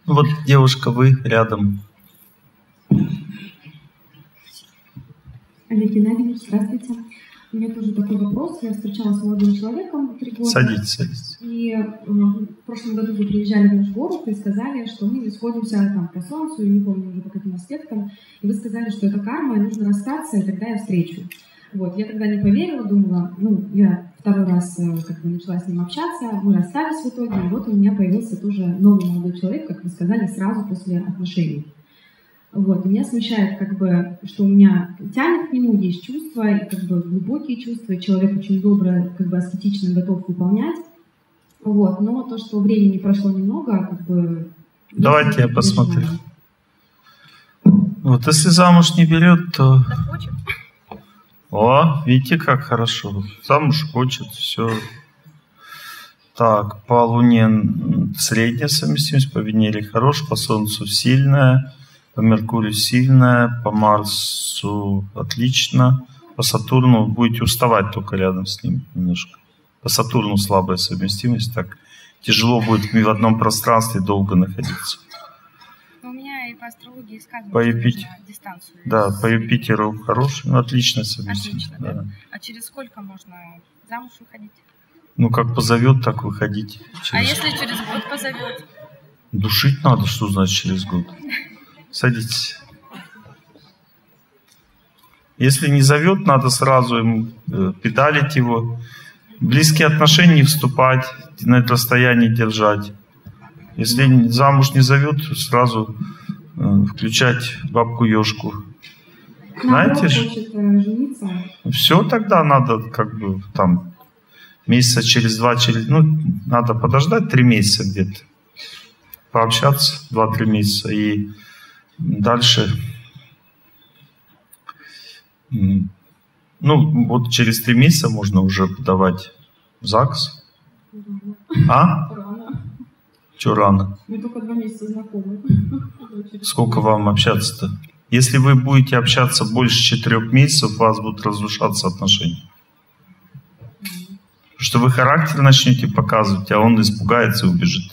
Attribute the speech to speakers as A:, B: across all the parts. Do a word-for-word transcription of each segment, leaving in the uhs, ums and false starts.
A: Вот, девушка, вы рядом.
B: Олег Геннадьевич, здравствуйте. У меня тоже такой вопрос. Я встречалась с молодым человеком три года.
A: Садитесь, садитесь.
B: И в прошлом году вы приезжали в наш город и сказали, что мы не сходимся там по солнцу, и не помню уже по каким аспектам. И вы сказали, что это карма, и нужно расстаться, и тогда я встречу. Вот, я тогда не поверила, думала, ну, я второй раз как бы начала с ним общаться, мы расстались в итоге, и вот у меня появился тоже новый молодой человек, как вы сказали, сразу после отношений. Вот, и меня смущает, как бы, что у меня тянет к нему, есть чувства, и как бы глубокие чувства, и человек очень добрый, как бы аскетично готов выполнять. Вот, но то, что времени прошло немного, как бы...
A: Давайте я посмотрю. Вот, если замуж не берет, то...
B: Да хочет.
A: О, видите, как хорошо. Замуж хочет, все. Так, по Луне средняя совместимость, по Венере хорош, по Солнцу сильная, по Меркурию сильная, по Марсу отлично, по Сатурну будете уставать только рядом с ним немножко. По Сатурну слабая совместимость, так тяжело будет в одном пространстве долго находиться.
B: У меня и по астрологии сказано,
A: по
B: что
A: Юпитер...
B: нужно дистанцию.
A: Да, по Юпитеру хороший, ну, отличная совместимость.
B: Отлично, да?
A: Да.
B: А через сколько можно замуж выходить?
A: Ну, как позовет, так выходить.
B: Через... А если через год позовет?
A: Душить надо, что значит через год? Садитесь. Если не зовет, надо сразу ему э, педалить его. В близкие отношения не вступать, на это расстояние держать. Если замуж не зовет, сразу э, включать бабку-ежку. Знаете же? Все тогда надо как бы там месяца через два, через, ну, надо подождать три месяца где-то. Пообщаться два-три месяца и дальше, ну, вот через три месяца можно уже подавать в ЗАГС. А?
B: Рано.
A: Че рано?
B: Мы только два месяца знакомы.
A: Сколько вам общаться-то? Если вы будете общаться больше четырех месяцев, у вас будут разрушаться отношения. Потому что вы характер начнете показывать, а он испугается и убежит.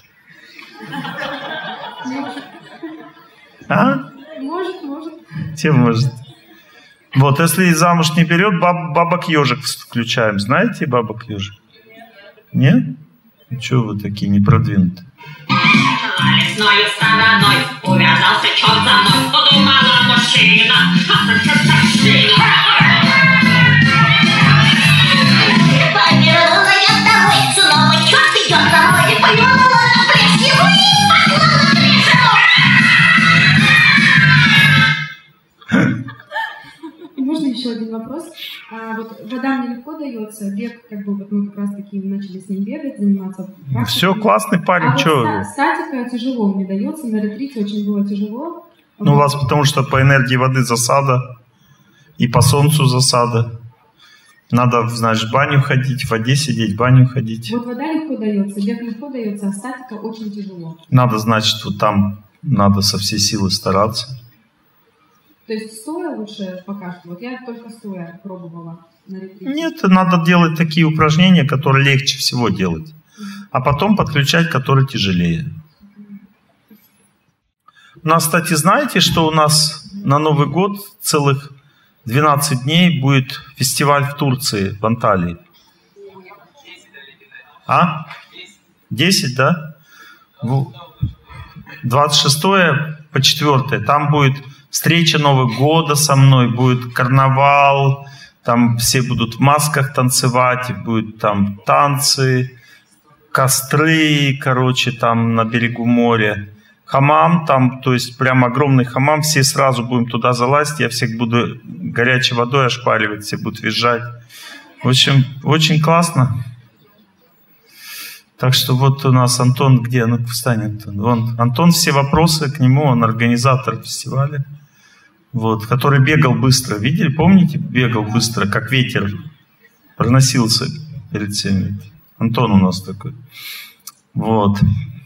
A: А?
B: Может, может.
A: Те может. Вот, если замуж не берет, баб, бабок-ежик включаем. Знаете бабок-ежик? Нет? Ну, чего вы такие непродвинутые?
C: Лесною стороной увязался черт за мной, подумала мужчина. Повернула я домой, снова черт идет за мной, повернула на плечи его и поклала прижиму.
B: Можно еще один вопрос? А, вот вода мне легко дается, бег, как бы вот мы как раз таки начали с ним бегать, заниматься практикой.
A: Все, классный парень,
B: а
A: что?
B: Вот статика тяжело мне дается, на ретрите очень было тяжело.
A: Ну, у вас потому что по энергии воды засада, и по солнцу засада. Надо, знаешь, в баню ходить, в воде сидеть, в баню ходить.
B: Вот вода легко дается, бег легко дается, а статика очень тяжело.
A: Надо, значит, вот там надо со всей силы стараться.
B: То есть стоя лучше пока что? Вот я только стоя пробовала на ретрите.
A: Нет, надо делать такие упражнения, которые легче всего делать. А потом подключать, которые тяжелее. У нас, кстати, знаете, что у нас на Новый год целых двенадцать дней будет фестиваль в Турции, в Анталии? А? десять, да? двадцать шестое по четвёртое. Там будет встреча Нового года со мной, будет карнавал, там все будут в масках танцевать, и будут там танцы, костры, короче, там на берегу моря. Хамам там, то есть прям огромный хамам, все сразу будем туда залазить, я всех буду горячей водой ошпаривать, все будут визжать. В общем, очень классно. Так что вот у нас Антон, где? Ну, встань, Антон. Вон, Антон, все вопросы к нему, он организатор фестиваля. Вот, который бегал быстро. Видели, помните, бегал быстро, как ветер проносился перед всеми. Антон у нас такой. Вот.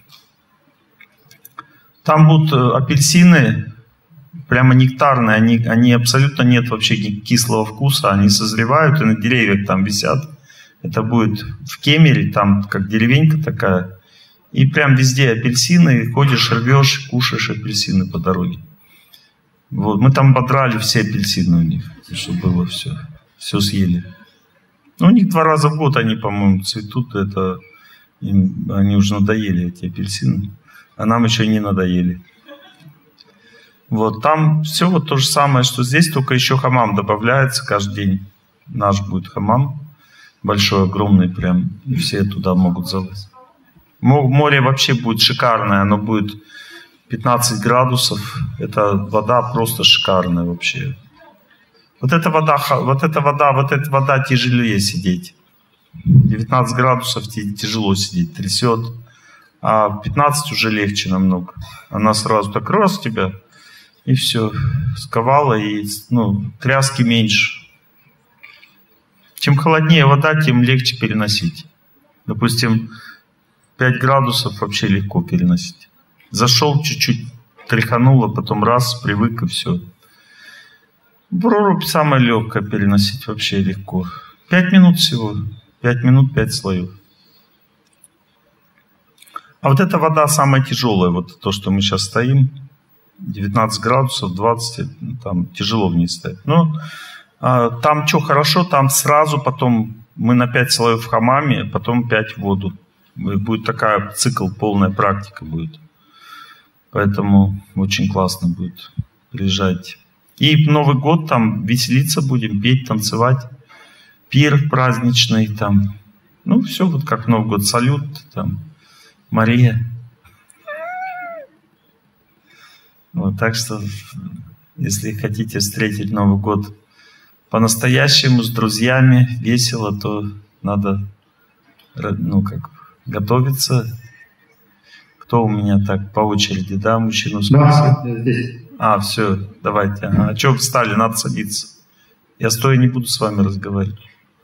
A: Там будут апельсины, прямо нектарные, они, они абсолютно нет вообще кислого вкуса, они созревают и на деревьях там висят. Это будет в Кемере, там как деревенька такая, И прям везде апельсины, ходишь, рвешь, кушаешь апельсины по дороге. Вот, мы там подрали все апельсины у них, чтобы было все, все съели. Ну, у них два раза в год они, по-моему, цветут, это им, они уже надоели, эти апельсины, а нам еще не надоели. Вот, там все вот то же самое, что здесь, только еще хамам добавляется каждый день. Наш будет хамам, большой, огромный прям, и все туда могут залазить. Море вообще будет шикарное, оно будет пятнадцать градусов, это вода просто шикарная вообще. Вот эта вода, вот эта вода, вот эта вода тяжелее сидеть. девятнадцать градусов тяжело сидеть, трясет, а пятнадцать уже легче намного. Она сразу так раз тебя, и все, сковала, и ну, тряски меньше. Чем холоднее вода, тем легче переносить. Допустим, пять градусов вообще легко переносить. Зашел, чуть-чуть тряхануло, потом раз, привык и все. Прорубь самое легкое переносить вообще легко. Пять минут всего. Пять минут, пять слоев. А вот эта вода самая тяжелая, вот то, что мы сейчас стоим. девятнадцать градусов, двадцать, там тяжело в ней стоять. Но а, там что хорошо, там сразу потом мы на пять слоев в хамаме, потом пять в воду. Будет такая цикл, полная практика будет. Поэтому очень классно будет. Приезжайте. И Новый год там веселиться будем, петь, танцевать. Пир праздничный там. Ну, все вот как Новый год. Салют там. Мария. Вот, так что, если хотите встретить Новый год по-настоящему, с друзьями, весело, то надо, ну, как готовиться. Кто у меня так по очереди, да, мужчину спросил?
D: Да, здесь.
A: А, все, давайте. Ага. А что вы встали? Надо садиться. Я стоя не буду с вами разговаривать.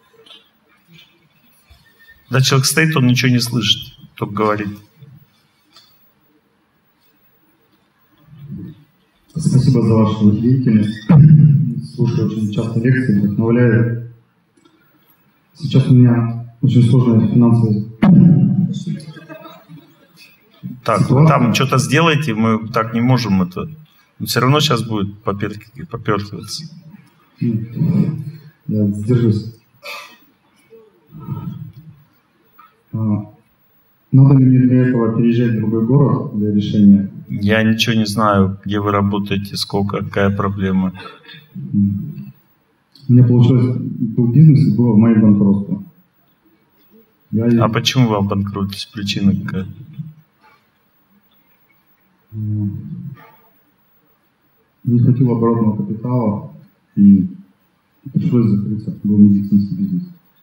A: Когда человек стоит, он ничего не слышит, только говорит.
D: Спасибо за вашу деятельность. Слушаю очень часто лекции, вдохновляю. Сейчас у меня очень сложная финансовая
A: Так,
D: ситуация.
A: там что-то сделайте, мы так не можем это. Но все равно сейчас будет поперхиваться.
D: Я сдержусь. Надо ли мне для этого переезжать в другой город для решения?
A: Я ничего не знаю, где вы работаете, сколько, какая проблема.
D: У меня получилось, был бизнес, и было мое банкротство. Я...
A: А почему вы обанкротились? Причина какая?
D: Не хватило оборотного капитала, и пришлось закрыться. Был медицинский бизнес.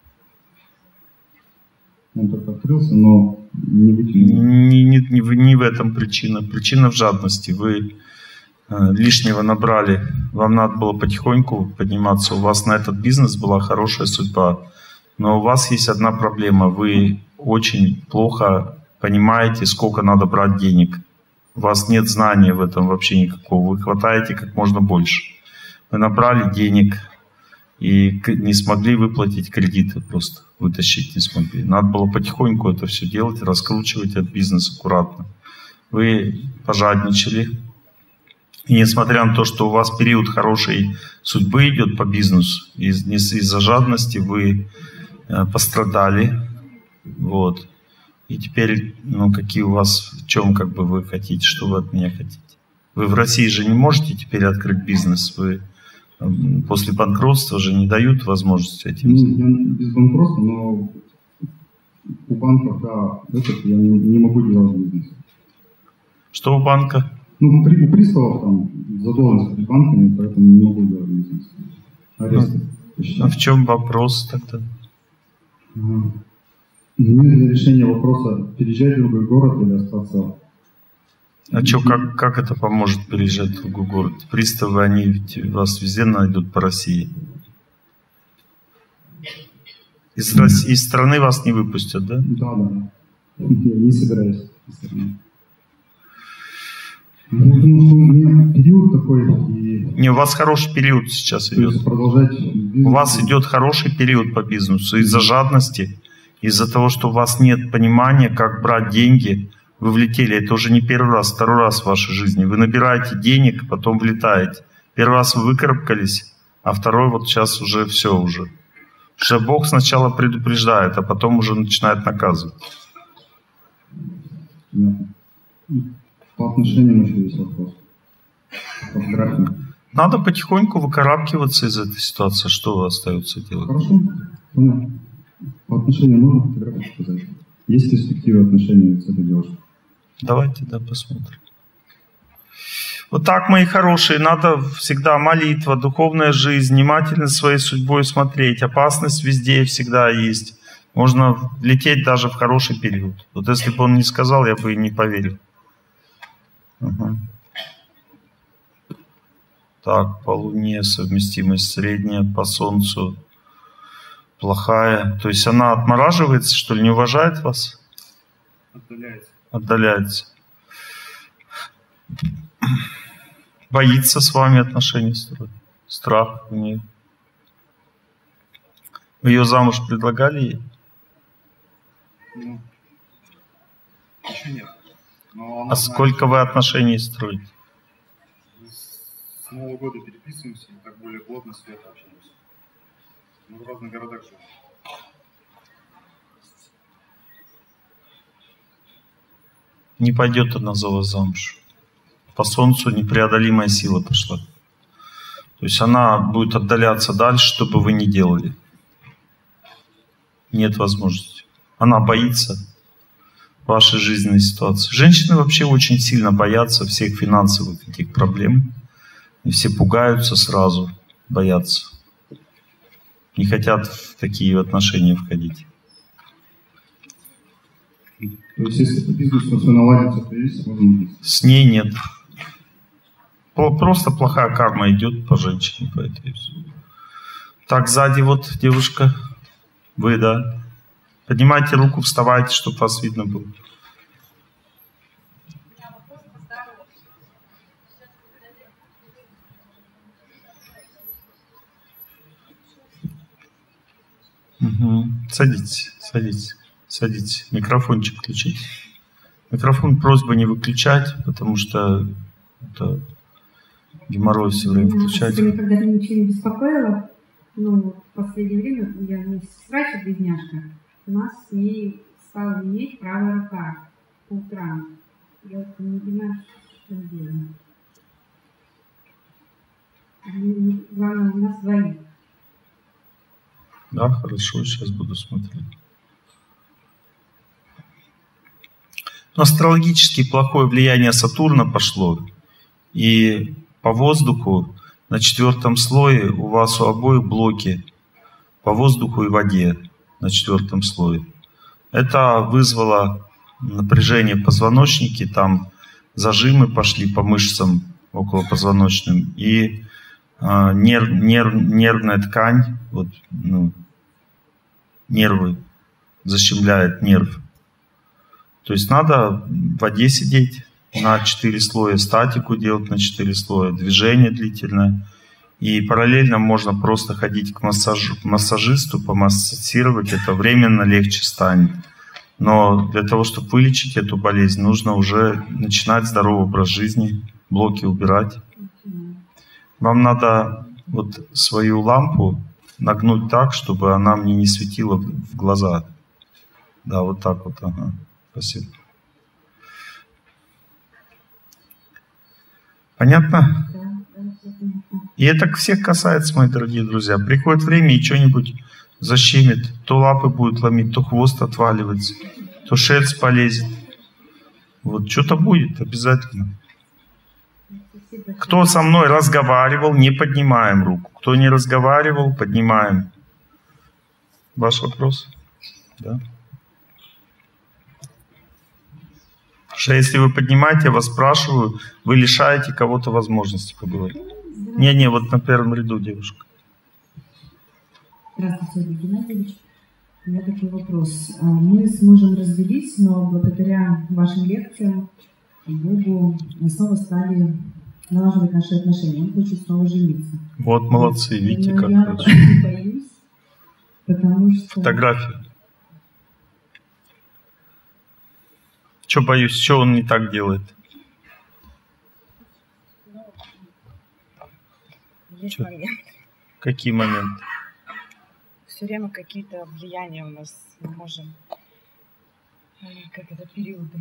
D: Он только открылся, но не вытянул.
A: Не, не, не, в- не в этом причина. Причина в жадности. Вы э, лишнего набрали. Вам надо было потихоньку подниматься. У вас на этот бизнес была хорошая судьба. Но у вас есть одна проблема. Вы очень плохо понимаете, сколько надо брать денег. У вас нет знания в этом вообще никакого. Вы хватаете как можно больше. Вы набрали денег и к- не смогли выплатить кредиты просто. Вытащить не смогли. Надо было потихоньку это все делать, раскручивать этот бизнес аккуратно. Вы пожадничали. И несмотря на то, что у вас период хорошей судьбы идет по бизнесу, из- не с- из-за жадности вы э, пострадали. Вот. И теперь, ну, какие у вас, в чем как бы вы хотите, что вы от меня хотите? Вы в России же не можете теперь открыть бизнес. Вы м, после банкротства же не дают возможности этим
D: Ну,
A: заняться.
D: я без банкротства, но у банка, да, этот, я не, не могу делать бизнес.
A: Что у банка?
D: Ну, при, у приставов там задолженность перед банками, поэтому не могу делать бизнес. Аресты
A: А
D: посчитать.
A: в чем вопрос тогда?
D: Ага. Мне для решения вопроса переезжать в другой город или остаться.
A: А что, как, как это поможет переезжать в другой город? Приставы, они ведь вас везде найдут по России. Из, России, из страны вас не выпустят, да?
D: Да, да. Я не собираюсь. Ну, потому что у меня период такой, и
A: Не, у вас хороший период сейчас
D: то
A: идет.
D: есть продолжать бизнес.
A: У вас идет хороший период по бизнесу. Из-за жадности Из-за того, что у вас нет понимания, как брать деньги, вы влетели. Это уже не первый раз, второй раз в вашей жизни. Вы набираете денег, потом влетаете. Первый раз вы выкарабкались, а второй вот сейчас уже все уже. Что Бог сначала предупреждает, а потом уже начинает наказывать.
D: Да. По отношениям еще есть вопрос. По фотографии.
A: Надо потихоньку выкарабкиваться из этой ситуации. Что остается делать?
D: Хорошо, понятно. По отношениям можно фотографию сказать? Есть перспективы отношений с этой девушкой?
A: Давайте, да, посмотрим. Вот так, мои хорошие, надо всегда молитва, духовная жизнь, внимательно своей судьбой смотреть. Опасность везде всегда есть. Можно лететь даже в хороший период. Вот если бы он не сказал, я бы и не поверил. Угу. Так, по Луне совместимость средняя, по Солнцу плохая. То есть она отмораживается, что ли, не уважает вас?
D: Отдаляется.
A: Отдаляется. Боится с вами отношения строить. Страх у нее. Вы ее замуж предлагали ей?
D: Ну, еще нет. Но
A: а сколько вы отношений строите?
D: С Нового года переписываемся, и так более плотно с лета общаемся. Мы в разных городах живем.
A: Не пойдет она за вас замуж. По Солнцу непреодолимая сила пошла. То есть она будет отдаляться дальше, что бы вы ни делали. Нет возможности. Она боится вашей жизненной ситуации. Женщины вообще очень сильно боятся всех финансовых этих проблем. И все пугаются сразу, боятся. Не хотят в такие отношения входить.
D: То есть, если по бизнесу все наладится, то есть возможность?
A: С ней нет. Просто плохая карма идет по женщине. По этой. Так, сзади вот девушка. Вы, да. Поднимайте руку, вставайте, чтобы вас видно было. Угу. Садитесь, садитесь, садитесь. Микрофончик включите. Микрофон просьба не выключать, потому что это геморрой все время включать.
B: Я никогда ничего не беспокоила. Ну, в последнее время я у меня сестра, близняшка. У нас с ней стала иметь правая рука по утрам. Я вот не понимаю, что делать. Главное, у нас двоих.
A: Да, хорошо, сейчас буду смотреть. Но астрологически плохое влияние Сатурна пошло. И по воздуху на четвертом слое у вас у обоих блоки по воздуху и воде на четвертом слое. Это вызвало напряжение в позвоночнике, там зажимы пошли по мышцам околопозвоночным, и э, нерв, нерв, нервная ткань, вот, ну, нервы, защемляет нерв. То есть надо в воде сидеть на четыре слоя, статику делать на четыре слоя, движение длительное. И параллельно можно просто ходить к, массажу, к массажисту, помассировать, это временно легче станет. Но для того, чтобы вылечить эту болезнь, нужно уже начинать здоровый образ жизни, блоки убирать. Вам надо вот свою лампу нагнуть так, чтобы она мне не светила в глаза. Да, вот так вот. Ага. Спасибо. Понятно? И это всех касается, мои дорогие друзья. Приходит время и что-нибудь защемит. То лапы будет ломить, то хвост отваливается, то шерсть полезет. Вот что-то будет обязательно. Кто со мной разговаривал, не поднимаем руку. Кто не разговаривал, поднимаем. Ваш вопрос? Да. Что если вы поднимаете, я вас спрашиваю, вы лишаете кого-то возможности поговорить. Не-не, вот на первом ряду девушка.
E: Здравствуйте, Олег Геннадьевич. У меня такой вопрос. Мы с мужем развелись, но благодаря вашим лекциям и Богу мы снова стали налаживать наши отношения. Он хочет снова жениться.
A: Вот молодцы, видите,
E: но
A: как
E: я
A: хорошо.
E: очень боюсь, потому что...
A: Фотография. Что боюсь, что он не так делает?
F: Есть
A: Чё?
F: момент.
A: Какие моменты?
F: Все время какие-то влияния у нас мы можем, э, как это, периоды.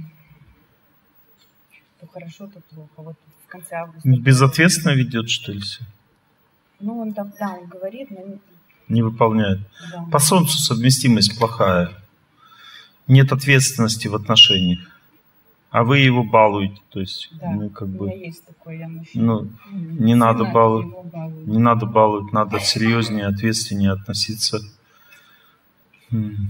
F: То хорошо, то плохо. Вот в конце августа.
A: Безответственно ведет, что ли, все?
F: Ну, он там, да, он говорит, но не-
A: Не выполняет.
F: да.
A: По Солнцу совместимость плохая. Нет ответственности в отношениях. А вы его балуете. То есть,
F: Да,
A: ну, как
F: у меня
A: бы,
F: есть такое, я мужчина.
A: ну,
F: М,
A: не надо
F: сына
A: баловать.
F: его балую.
A: Не надо баловать, надо серьезнее, ответственнее относиться. М.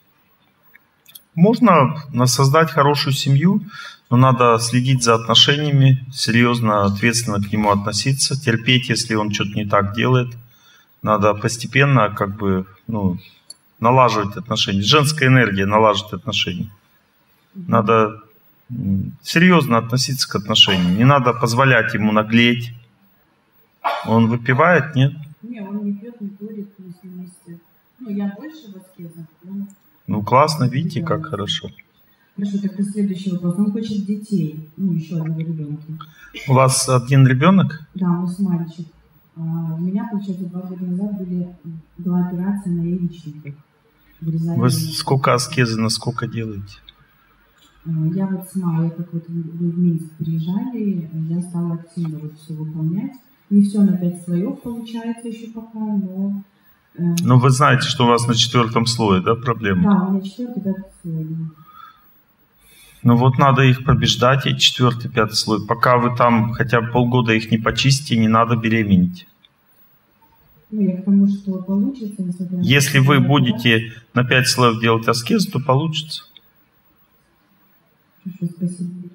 A: Можно на- создать хорошую семью, но надо следить за отношениями, серьезно, ответственно к нему относиться, терпеть, если он что-то не так делает. Надо постепенно как бы, ну, налаживать отношения. Женская энергия налаживает отношения. Надо м, серьезно относиться к отношениям. Не надо позволять ему наглеть. Он выпивает, нет?
E: Не, он не пьет, не курит, мы с ним вместе. Ну, я больше в аскезах, он...
A: Ну классно, видите, как хорошо.
E: Хорошо, тогда следующий вопрос. Он хочет детей, ну, еще одного ребенка.
A: У вас один ребенок?
E: Да, у нас мальчик. А у меня, получается, два года назад были, была операция на яичниках. Вырезали
A: Вы
E: яичники.
A: сколько аскезы, на сколько делаете?
E: А, Я вот с мая, как вот вы в Минск приезжали, я стала активно вот все выполнять. Не все на пять слоев получается еще пока, но... э,
A: Ну вы знаете, что у вас на четвертом слое, да, проблемы?
E: Да, у меня четвертый, пятый слой.
A: Ну вот надо их побеждать, и четвертый, пятый слой. Пока вы там хотя бы полгода их не почистите, не надо беременеть.
E: Ну, я к тому, что получится, несмотря на...
A: Если вы будете на пять слоев делать аскезу, то получится.
E: Хорошо, спасибо.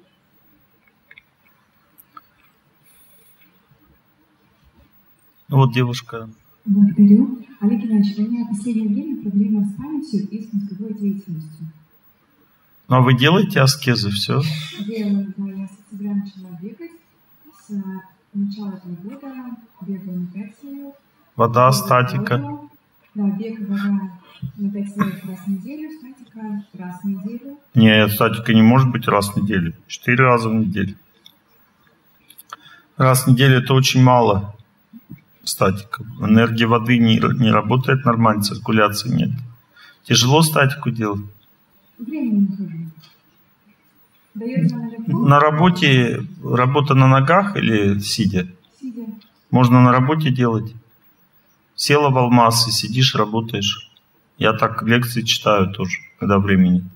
A: Ну вот девушка.
B: Благодарю. Олег Иванович, у меня в последнее время проблема с памятью и с мозговой деятельностью.
A: Ну а вы делаете аскезы, все?
B: Делаю, да, я с октября начала бегать. С э, начала этого года бегаю на пять слоев.
A: Вода,
B: Бегаю
A: статика.
B: полдня. Да, бег и вода на пять слоев раз в неделю, статика раз в неделю.
A: Нет, статика не может быть раз в неделю. Четыре раза в неделю. Раз в неделю это очень мало. Статика. Энергия воды не, не работает нормально, циркуляции нет. Тяжело статику делать.
B: Времени не хожу. Дается она легко,
A: На работе, работа на ногах или сидя?
B: сидя.
A: Можно на работе делать. Села в алмаз и сидишь, работаешь. Я так лекции читаю тоже, когда времени.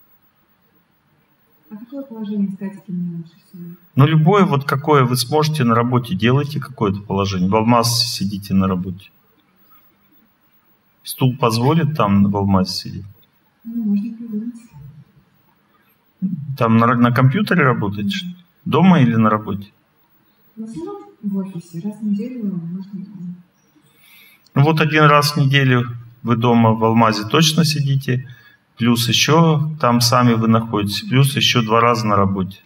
B: А какое положение статики мне лучше всего?
A: Но любое, вот какое вы сможете на работе, делайте какое-то положение. В алмаз сидите на работе. Стул позволит там в алмазе сидеть?
B: Ну, можно придумать.
A: Там на, на компьютере работаете? что ли? Дома или на работе?
B: В основном в офисе. Раз в неделю можно дома.
A: Ну вот один раз в неделю вы дома в алмазе точно сидите, плюс еще там сами вы находитесь, плюс еще два раза на работе.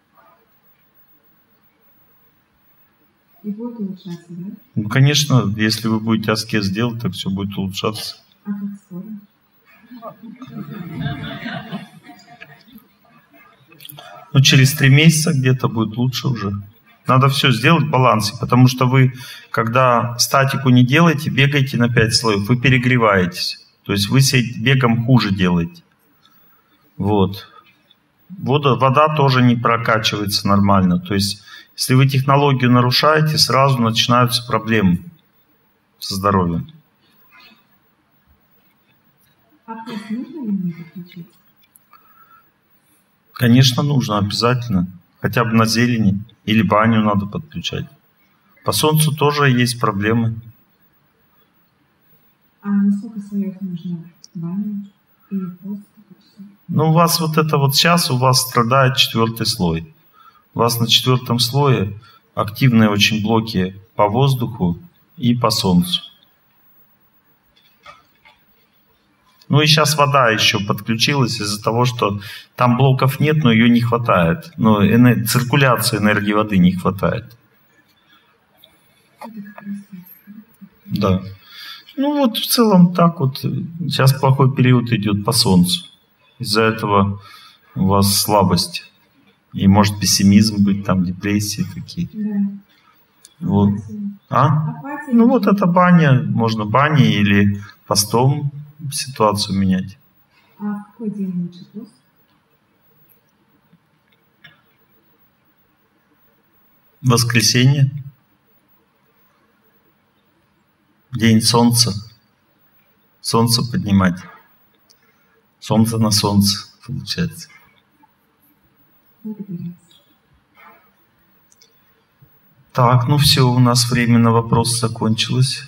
B: И будет улучшаться, да?
A: Ну, конечно, если вы будете аскез делать, так все будет улучшаться.
B: А как скоро?
A: Ну, через три месяца где-то будет лучше уже. Надо все сделать в балансе, потому что вы, когда статику не делаете, бегаете на пять слоев, вы перегреваетесь. То есть вы себе бегом хуже делаете. Вот. Вода, вода тоже не прокачивается нормально. То есть, если вы технологию нарушаете, сразу начинаются проблемы со здоровьем.
B: А пост нужно ли мне подключить?
A: Конечно, нужно обязательно. Хотя бы на зелени. Или баню надо подключать. По солнцу тоже есть проблемы.
B: А на сколько слоев нужно баню и пост?
A: Ну, у вас вот это вот сейчас, у вас страдает четвертый слой. У вас на четвертом слое активные очень блоки по воздуху и по солнцу. Ну и сейчас вода еще подключилась из-за того, что там блоков нет, но ее не хватает. Но эне- циркуляции энергии воды не хватает. Да. Ну вот в целом так вот. Сейчас плохой период идет по солнцу. Из-за этого у вас слабость. И может пессимизм быть, там депрессии какие-то.
B: Да.
A: Вот. А?
B: Апатия.
A: Ну вот это баня, можно баней или постом ситуацию менять.
B: А в какой день лучше пост?
A: Воскресенье. День солнца. Солнце поднимать. Солнце на солнце, получается.
B: Благодарю.
A: Так, ну все, у нас время на вопрос закончилось.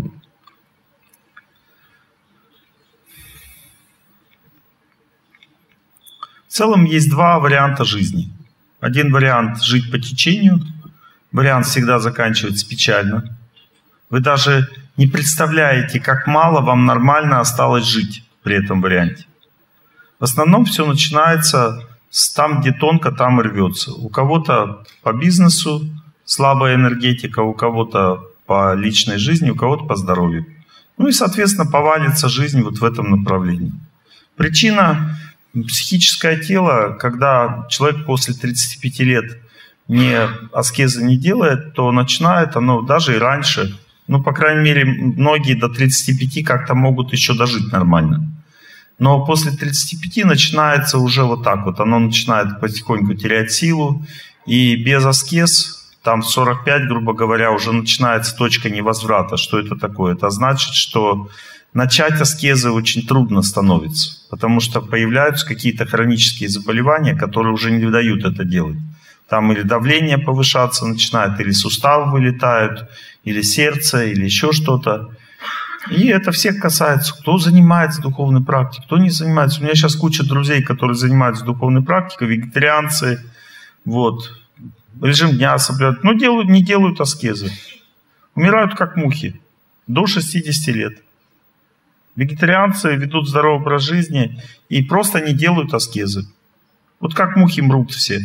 A: В целом есть два варианта жизни. Один вариант — жить по течению. Вариант всегда заканчивается печально. Вы даже не представляете, как мало вам нормально осталось жить при этом варианте. В основном все начинается с там, где тонко, там и рвется. У кого-то по бизнесу слабая энергетика, у кого-то по личной жизни, у кого-то по здоровью. Ну и, соответственно, повалится жизнь вот в этом направлении. Причина — психическое тело. Когда человек после тридцати пяти лет не аскезы не делает, то начинает оно даже и раньше. Ну, по крайней мере, многие до тридцати пяти как-то могут еще дожить нормально. Но после тридцати пяти начинается уже вот так вот. Оно начинает потихоньку терять силу. И без аскез, там в сорок пять, грубо говоря, уже начинается точка невозврата. Что это такое? Это значит, что начать аскезы очень трудно становится. Потому что появляются какие-то хронические заболевания, которые уже не дают это делать. Там или давление повышаться начинает, или суставы вылетают, или сердце, или еще что-то. И это всех касается. Кто занимается духовной практикой, кто не занимается. У меня сейчас куча друзей, которые занимаются духовной практикой, вегетарианцы, вот, режим дня соблюдают, но делают, не делают аскезы. Умирают как мухи до шестидесяти лет. Вегетарианцы ведут здоровый образ жизни и просто не делают аскезы. Вот как мухи мрут все.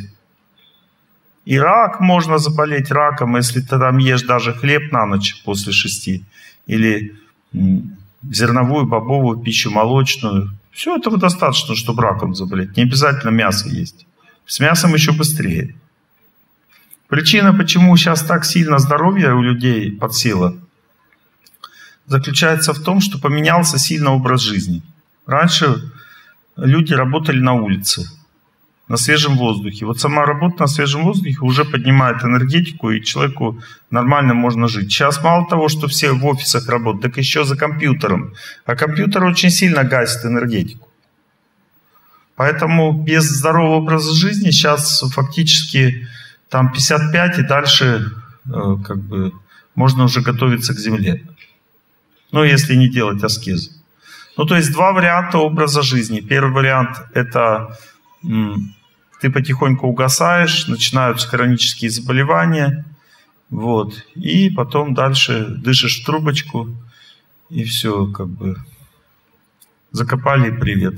A: И рак, можно заболеть раком, если ты там ешь даже хлеб на ночь после шести. Или зерновую, бобовую пищу, молочную. Все этого достаточно, чтобы раком заболеть. Не обязательно мясо есть. С мясом еще быстрее. Причина, почему сейчас так сильно здоровье у людей подсело, заключается в том, что поменялся сильно образ жизни. Раньше люди работали на улице, на свежем воздухе. Вот сама работа на свежем воздухе уже поднимает энергетику, и человеку нормально можно жить. Сейчас мало того, что все в офисах работают, так еще за компьютером. А компьютер очень сильно гасит энергетику. Поэтому без здорового образа жизни сейчас фактически там пятьдесят пять и дальше э, как бы можно уже готовиться к земле. Ну, если не делать аскезы. Ну, то есть два варианта образа жизни. Первый вариант — это ты потихоньку угасаешь, начинаются хронические заболевания, вот, и потом дальше дышишь в трубочку, и все, как бы, закопали, и привет.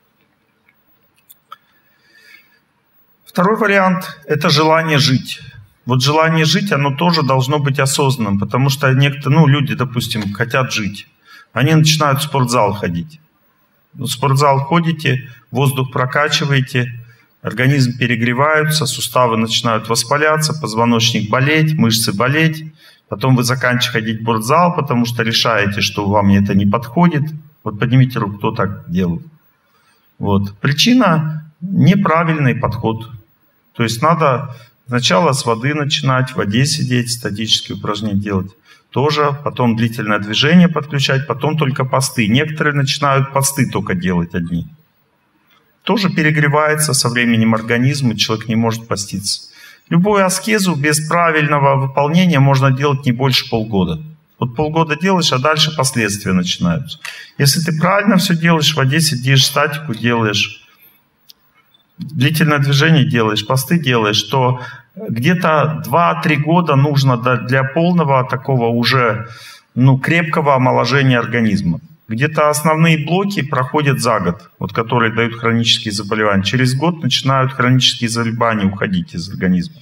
A: Второй вариант — это желание жить. Вот желание жить, оно тоже должно быть осознанным, потому что некоторые, ну, люди, допустим, хотят жить. Они начинают в спортзал ходить. В спортзал ходите, воздух прокачиваете, организм перегревается, суставы начинают воспаляться, позвоночник болеть, мышцы болеть. Потом вы заканчиваете ходить в спортзал, потому что решаете, что вам это не подходит. Вот поднимите руку, кто так делал. Вот. Причина — неправильный подход. То есть надо сначала с воды начинать, в воде сидеть, статические упражнения делать. Тоже, потом длительное движение подключать, потом только посты. Некоторые начинают посты только делать одни. Тоже перегревается со временем организм, и человек не может поститься. Любую аскезу без правильного выполнения можно делать не больше полгода. Вот полгода делаешь, а дальше последствия начинаются. Если ты правильно все делаешь, в воде сидишь, статику делаешь, длительное движение делаешь, посты делаешь, то где-то два-три года нужно для полного такого уже ну, крепкого омоложения организма. Где-то основные блоки проходят за год, вот, которые дают хронические заболевания. Через год начинают хронические заболевания уходить из организма.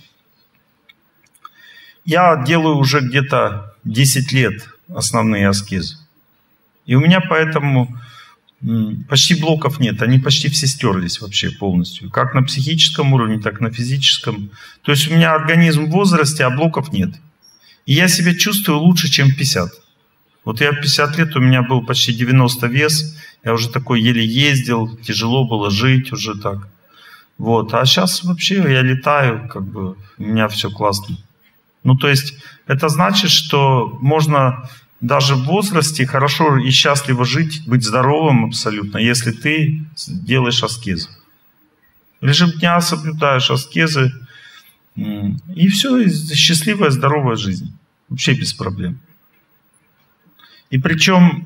A: Я делаю уже где-то десять лет основные аскезы. И у меня поэтому Почти блоков нет, они почти все стерлись вообще полностью. Как на психическом уровне, так и на физическом. То есть у меня организм в возрасте, а блоков нет. И я себя чувствую лучше, чем в пятьдесят. Вот я в пятьдесят лет, у меня был почти девяносто вес, я уже такой еле ездил, тяжело было жить уже так. Вот. А сейчас вообще я летаю, как бы у меня все классно. Ну то есть это значит, что можно... Даже в возрасте хорошо и счастливо жить, быть здоровым абсолютно, если ты делаешь аскезы. Режим дня соблюдаешь, аскезы, и все, и счастливая, здоровая жизнь. Вообще без проблем. И причем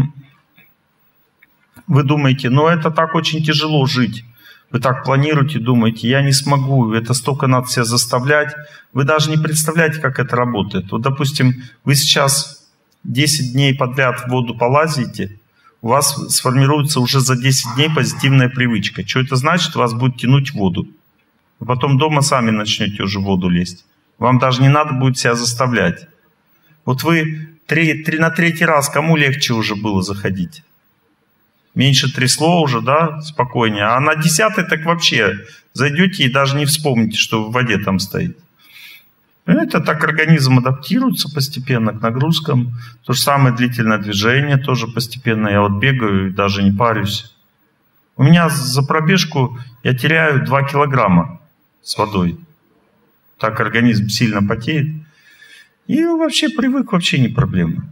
A: вы думаете, ну это так очень тяжело жить. Вы так планируете, думаете, я не смогу, это столько надо себя заставлять. Вы даже не представляете, как это работает. Вот, допустим, вы сейчас... десять дней подряд в воду полазите, у вас сформируется уже за десять дней позитивная привычка. Что это значит? Вас будет тянуть в воду. Вы потом дома сами начнете уже в воду лезть. Вам даже не надо будет себя заставлять. Вот вы три, три, на третий раз кому легче уже было заходить? Меньше трясло уже, да, спокойнее. А на десятый так вообще зайдете и даже не вспомните, что в воде там стоит. Это так организм адаптируется постепенно к нагрузкам. То же самое длительное движение тоже постепенно. Я вот бегаю и даже не парюсь. У меня за пробежку я теряю два килограмма с водой. Так организм сильно потеет. И вообще привык, вообще не проблема.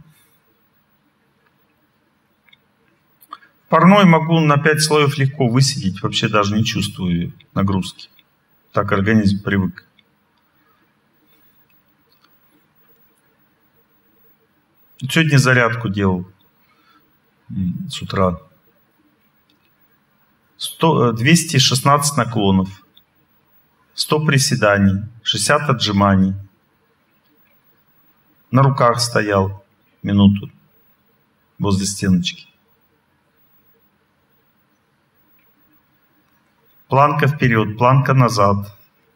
A: Парной могу на пять слоев легко высидеть. Вообще даже не чувствую нагрузки. Так организм привык. Сегодня зарядку делал с утра. сто, двести шестнадцать наклонов, сто приседаний, шестьдесят отжиманий. На руках стоял минуту возле стеночки. Планка вперед, планка назад.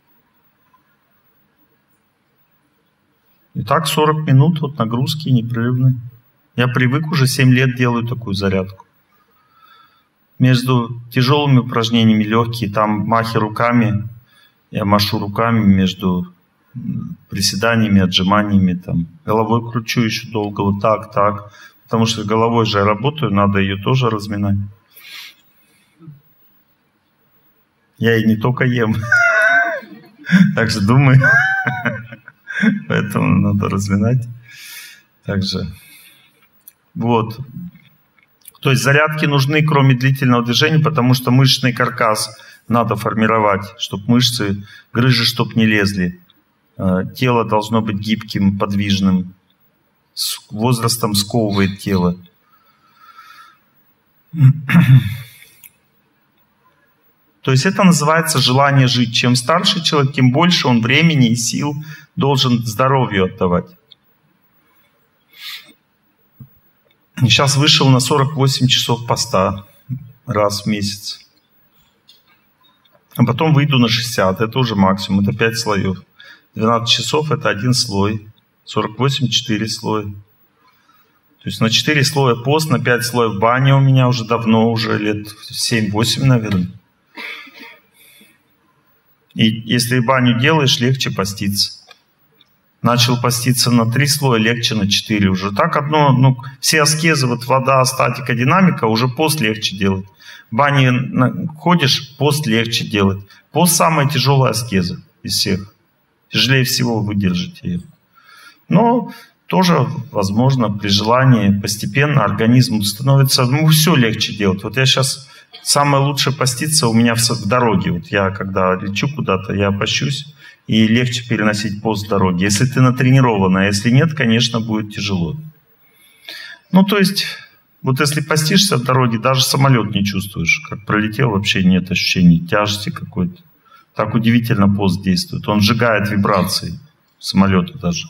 A: И так сорок минут вот нагрузки непрерывные. Я привык, уже семь лет делаю такую зарядку. Между тяжелыми упражнениями легкие, там махи руками, я машу руками между приседаниями, отжиманиями, там головой кручу еще долго, вот так, так. Потому что головой же я работаю, надо ее тоже разминать. Я и не только ем. Так же думаю. Поэтому надо разминать. Также. Вот. То есть зарядки нужны, кроме длительного движения, потому что мышечный каркас надо формировать, чтобы мышцы, грыжи, чтобы не лезли. Тело должно быть гибким, подвижным. С возрастом сковывает тело. То есть это называется желание жить. Чем старше человек, тем больше он времени и сил должен здоровью отдавать. Сейчас вышел на сорок восемь часов поста раз в месяц. А потом выйду на шестьдесят. Это уже максимум. Это пять слоев. двенадцать часов это один слой. сорок восемь — четыре слоя. То есть на четыре слоя пост, на пять слоев баня у меня уже давно, уже лет семь-восемь, наверное. И если баню делаешь, легче поститься. Начал поститься на три слоя, легче на четыре уже. Так одно, ну, все аскезы, вот вода, статика, динамика, уже пост легче делать. В бане ходишь, пост легче делать. Пост самая тяжелая аскеза из всех. Тяжелее всего выдержать ее. Но тоже, возможно, при желании постепенно организму становится, ну, все легче делать. Вот я сейчас... Самое лучшее поститься у меня в, в дороге. Вот я, когда лечу куда-то, я пощусь, и легче переносить пост в дороге. Если ты натренирован, а если нет, конечно, будет тяжело. Ну, то есть, вот если постишься в дороге, даже самолет не чувствуешь. Как пролетел, вообще нет ощущений тяжести какой-то. Так удивительно пост действует. Он сжигает вибрации самолета даже.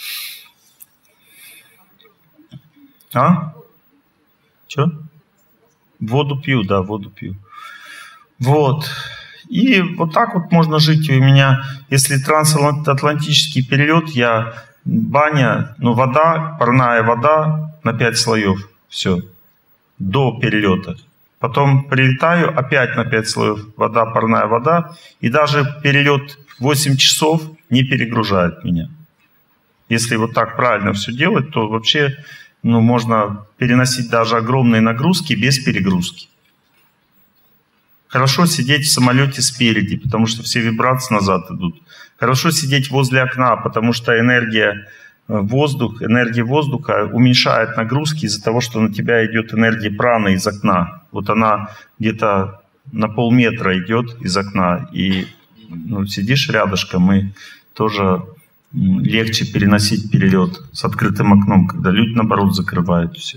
A: А? Че? Воду пью, да, воду пью. Вот. И вот так вот можно жить. У меня, если трансатлантический перелет, я баня, ну вода, парная вода на пять слоев. Все. до перелета. Потом прилетаю, опять на пять слоев вода, парная вода, и даже перелет восемь часов не перегружает меня. Если вот так правильно все делать, то вообще ну, можно переносить даже огромные нагрузки без перегрузки. Хорошо сидеть в самолете спереди, потому что все вибрации назад идут. Хорошо сидеть возле окна, потому что энергия воздух, энергия воздуха уменьшает нагрузки из-за того, что на тебя идет энергия праны из окна. Вот она где-то на полметра идет из окна, и ну, сидишь рядышком, и тоже легче переносить перелет с открытым окном, когда люди, наоборот, закрывают все.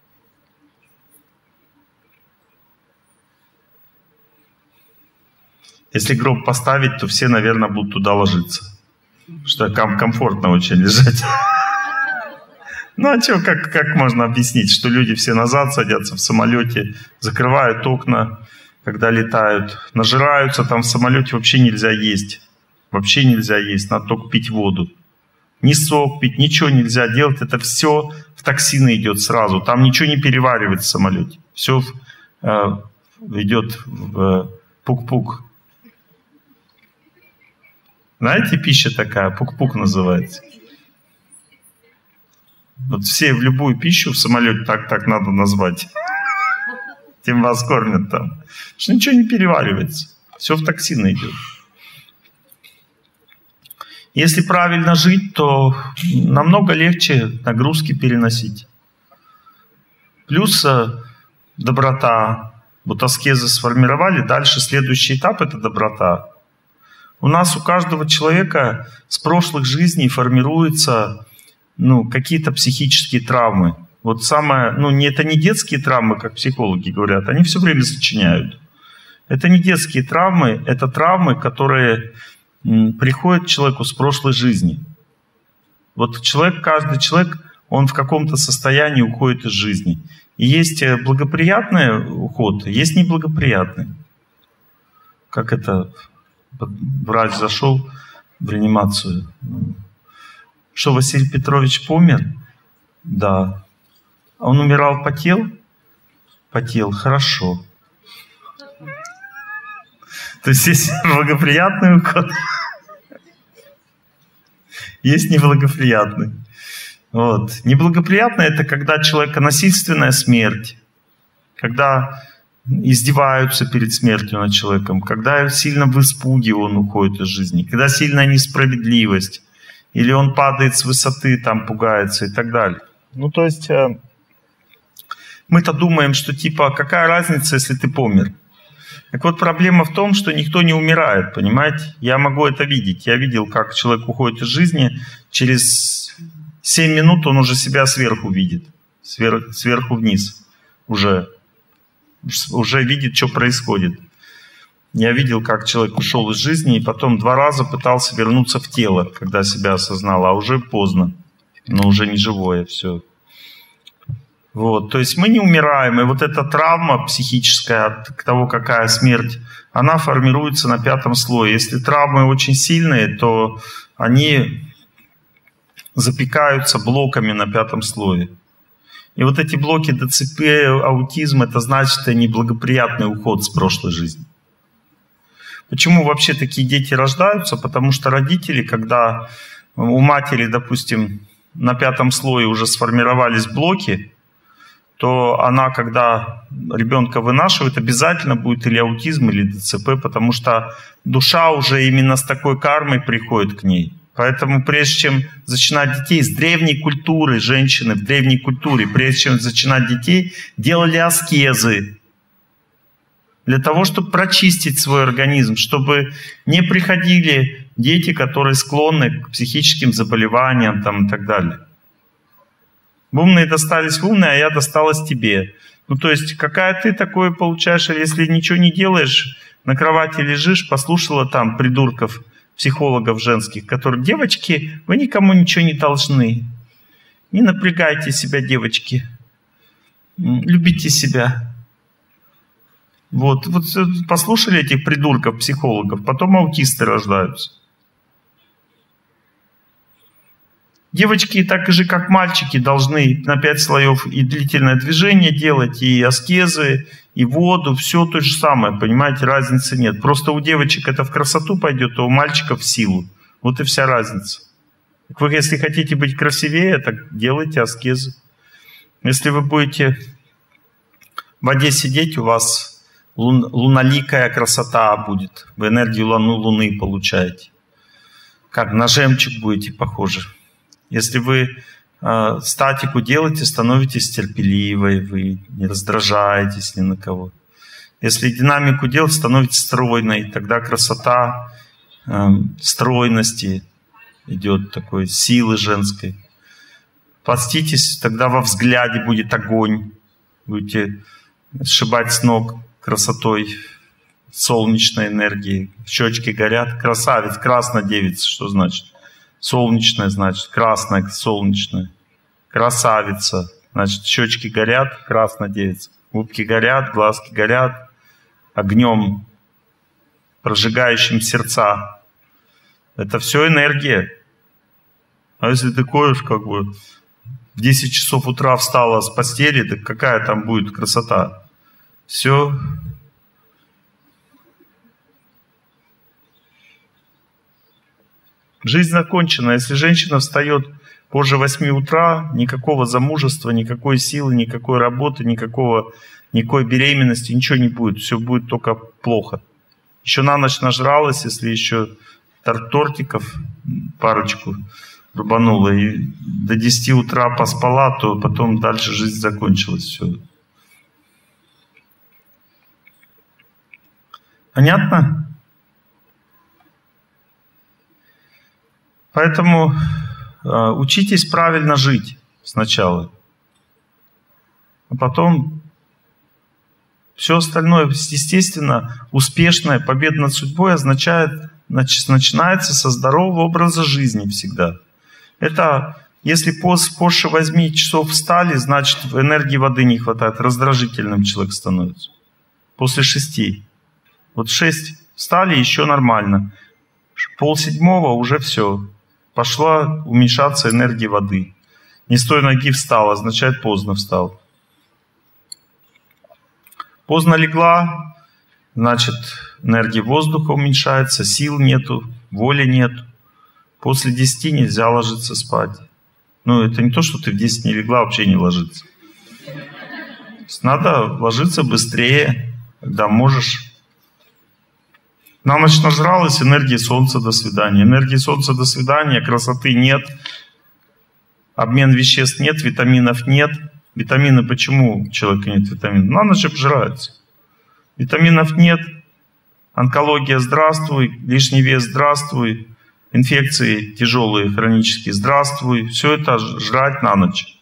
A: Если гроб поставить, то все, наверное, будут туда ложиться. Потому что ком- комфортно очень лежать. Ну а что, как, как можно объяснить, что люди все назад садятся в самолете, закрывают окна, когда летают, нажираются, там в самолете вообще нельзя есть. Вообще нельзя есть, надо только пить воду. Ни сок пить, ничего нельзя делать, это все в токсины идет сразу. Там ничего не переваривается в самолете. Все э, идет в э, пук-пук. Знаете, пища такая, пук-пук называется. Вот все в любую пищу в самолете так, так надо назвать. Тем вас кормят там. Потому что ничего не переваривается. Все в токсины идет. Если правильно жить, то намного легче нагрузки переносить. Плюс доброта. Вот аскезы сформировали. Дальше следующий этап – это доброта. У нас у каждого человека с прошлых жизней формируются ну, какие-то психические травмы. Вот самое, ну, не, это не детские травмы, как психологи говорят, они все время сочиняют. Это не детские травмы, это травмы, которые м, приходят человеку с прошлой жизни. Вот человек, каждый человек, он в каком-то состоянии уходит из жизни. И есть благоприятный уход, есть неблагоприятный. Как это... Врач зашел в реанимацию. Что, Василий Петрович помер? Да. Он умирал, потел? Потел. Хорошо. То есть есть благоприятный уход, есть неблагоприятный. Вот. Неблагоприятный — это когда человека насильственная смерть, когда издеваются перед смертью над человеком, когда сильно в испуге он уходит из жизни, когда сильная несправедливость, или он падает с высоты, там пугается и так далее. Ну, то есть э, мы-то думаем, что типа, какая разница, если ты помер? Так вот, проблема в том, что никто не умирает, понимаете? Я могу это видеть. Я видел, как человек уходит из жизни, через семь минут он уже себя сверху видит, сверх, сверху вниз уже. уже видит, что происходит. Я видел, как человек ушел из жизни и потом два раза пытался вернуться в тело, когда себя осознал, а уже поздно, но уже не живое все. Вот, то есть мы не умираем, и вот эта травма психическая от того, какая смерть, она формируется на пятом слое. Если травмы очень сильные, то они запекаются блоками на пятом слое. И вот эти блоки ДЦП, аутизм, это значит, это неблагоприятный уход с прошлой жизни. Почему вообще такие дети рождаются? Потому что родители, когда у матери, допустим, на пятом слое уже сформировались блоки, то она, когда ребенка вынашивает, обязательно будет или аутизм, или ДЦП, потому что душа уже именно с такой кармой приходит к ней. Поэтому прежде чем зачинать детей с древней культуры, женщины в древней культуре, прежде чем зачинать детей, делали аскезы для того, чтобы прочистить свой организм, чтобы не приходили дети, которые склонны к психическим заболеваниям там, и так далее. Умные достались в умные, а я досталась тебе. Ну то есть какая ты такое получаешь, если ничего не делаешь, на кровати лежишь, послушала там придурков, психологов женских, которые: девочки, вы никому ничего не должны. Не напрягайте себя, девочки. Любите себя. Вот, вот послушали этих придурков, психологов, потом аутисты рождаются. Девочки так же, как мальчики, должны на пять слоев и длительное движение делать, и аскезы, и воду, все то же самое, понимаете, разницы нет. Просто у девочек это в красоту пойдет, а у мальчиков в силу. Вот и вся разница. Так вы, если хотите быть красивее, так делайте аскезы. Если вы будете в воде сидеть, у вас лун, луноликая красота будет. Вы энергию луну, луны получаете. Как на жемчуг будете похожи. Если вы э, статику делаете, становитесь терпеливой, вы не раздражаетесь ни на кого. Если динамику делать, становитесь стройной, тогда красота э, стройности идет, такой силы женской. Поститесь, тогда во взгляде будет огонь. Будете сшибать с ног красотой, солнечной энергией. Щечки горят. Красавец, красная девица, что значит? Солнечная, значит, красная, солнечная. Красавица, значит, щечки горят, красная девица. Губки горят, глазки горят огнем, прожигающим сердца. Это все энергия. А если ты ходишь, как бы, в десять часов утра встала с постели, так какая там будет красота? Все. Жизнь закончена. Если женщина встает позже восьми утра, никакого замужества, никакой силы, никакой работы, никакого, никакой беременности, ничего не будет. Все будет только плохо. Еще на ночь нажралась, если еще тортиков парочку рубанула и до десяти утра поспала, то потом дальше жизнь закончилась. Все. Понятно? Поэтому э, учитесь правильно жить сначала. А потом все остальное, естественно, успешная победа над судьбой означает, значит, начинается со здорового образа жизни всегда. Это, если позже восьми часов встали, значит, энергии воды не хватает, раздражительным человек становится. После шести. Вот в шесть встали, еще нормально. Пол седьмого уже все. Пошла уменьшаться энергия воды. Не с той ноги встала, означает поздно встал. Поздно легла, значит, энергия воздуха уменьшается, сил нету, воли нету. После десяти нельзя ложиться спать. Ну, это не то, что ты в десять не легла, вообще не ложиться. Надо ложиться быстрее, когда можешь. На ночь нажралась, энергии солнца, до свидания. Энергии солнца, до свидания, красоты нет. Обмен веществ нет, витаминов нет. Витамины, почему у человека нет витаминов? На ночь обжирается. Витаминов нет. Онкология, здравствуй. Лишний вес, здравствуй. Инфекции тяжелые, хронические, здравствуй. Все это жрать на ночь.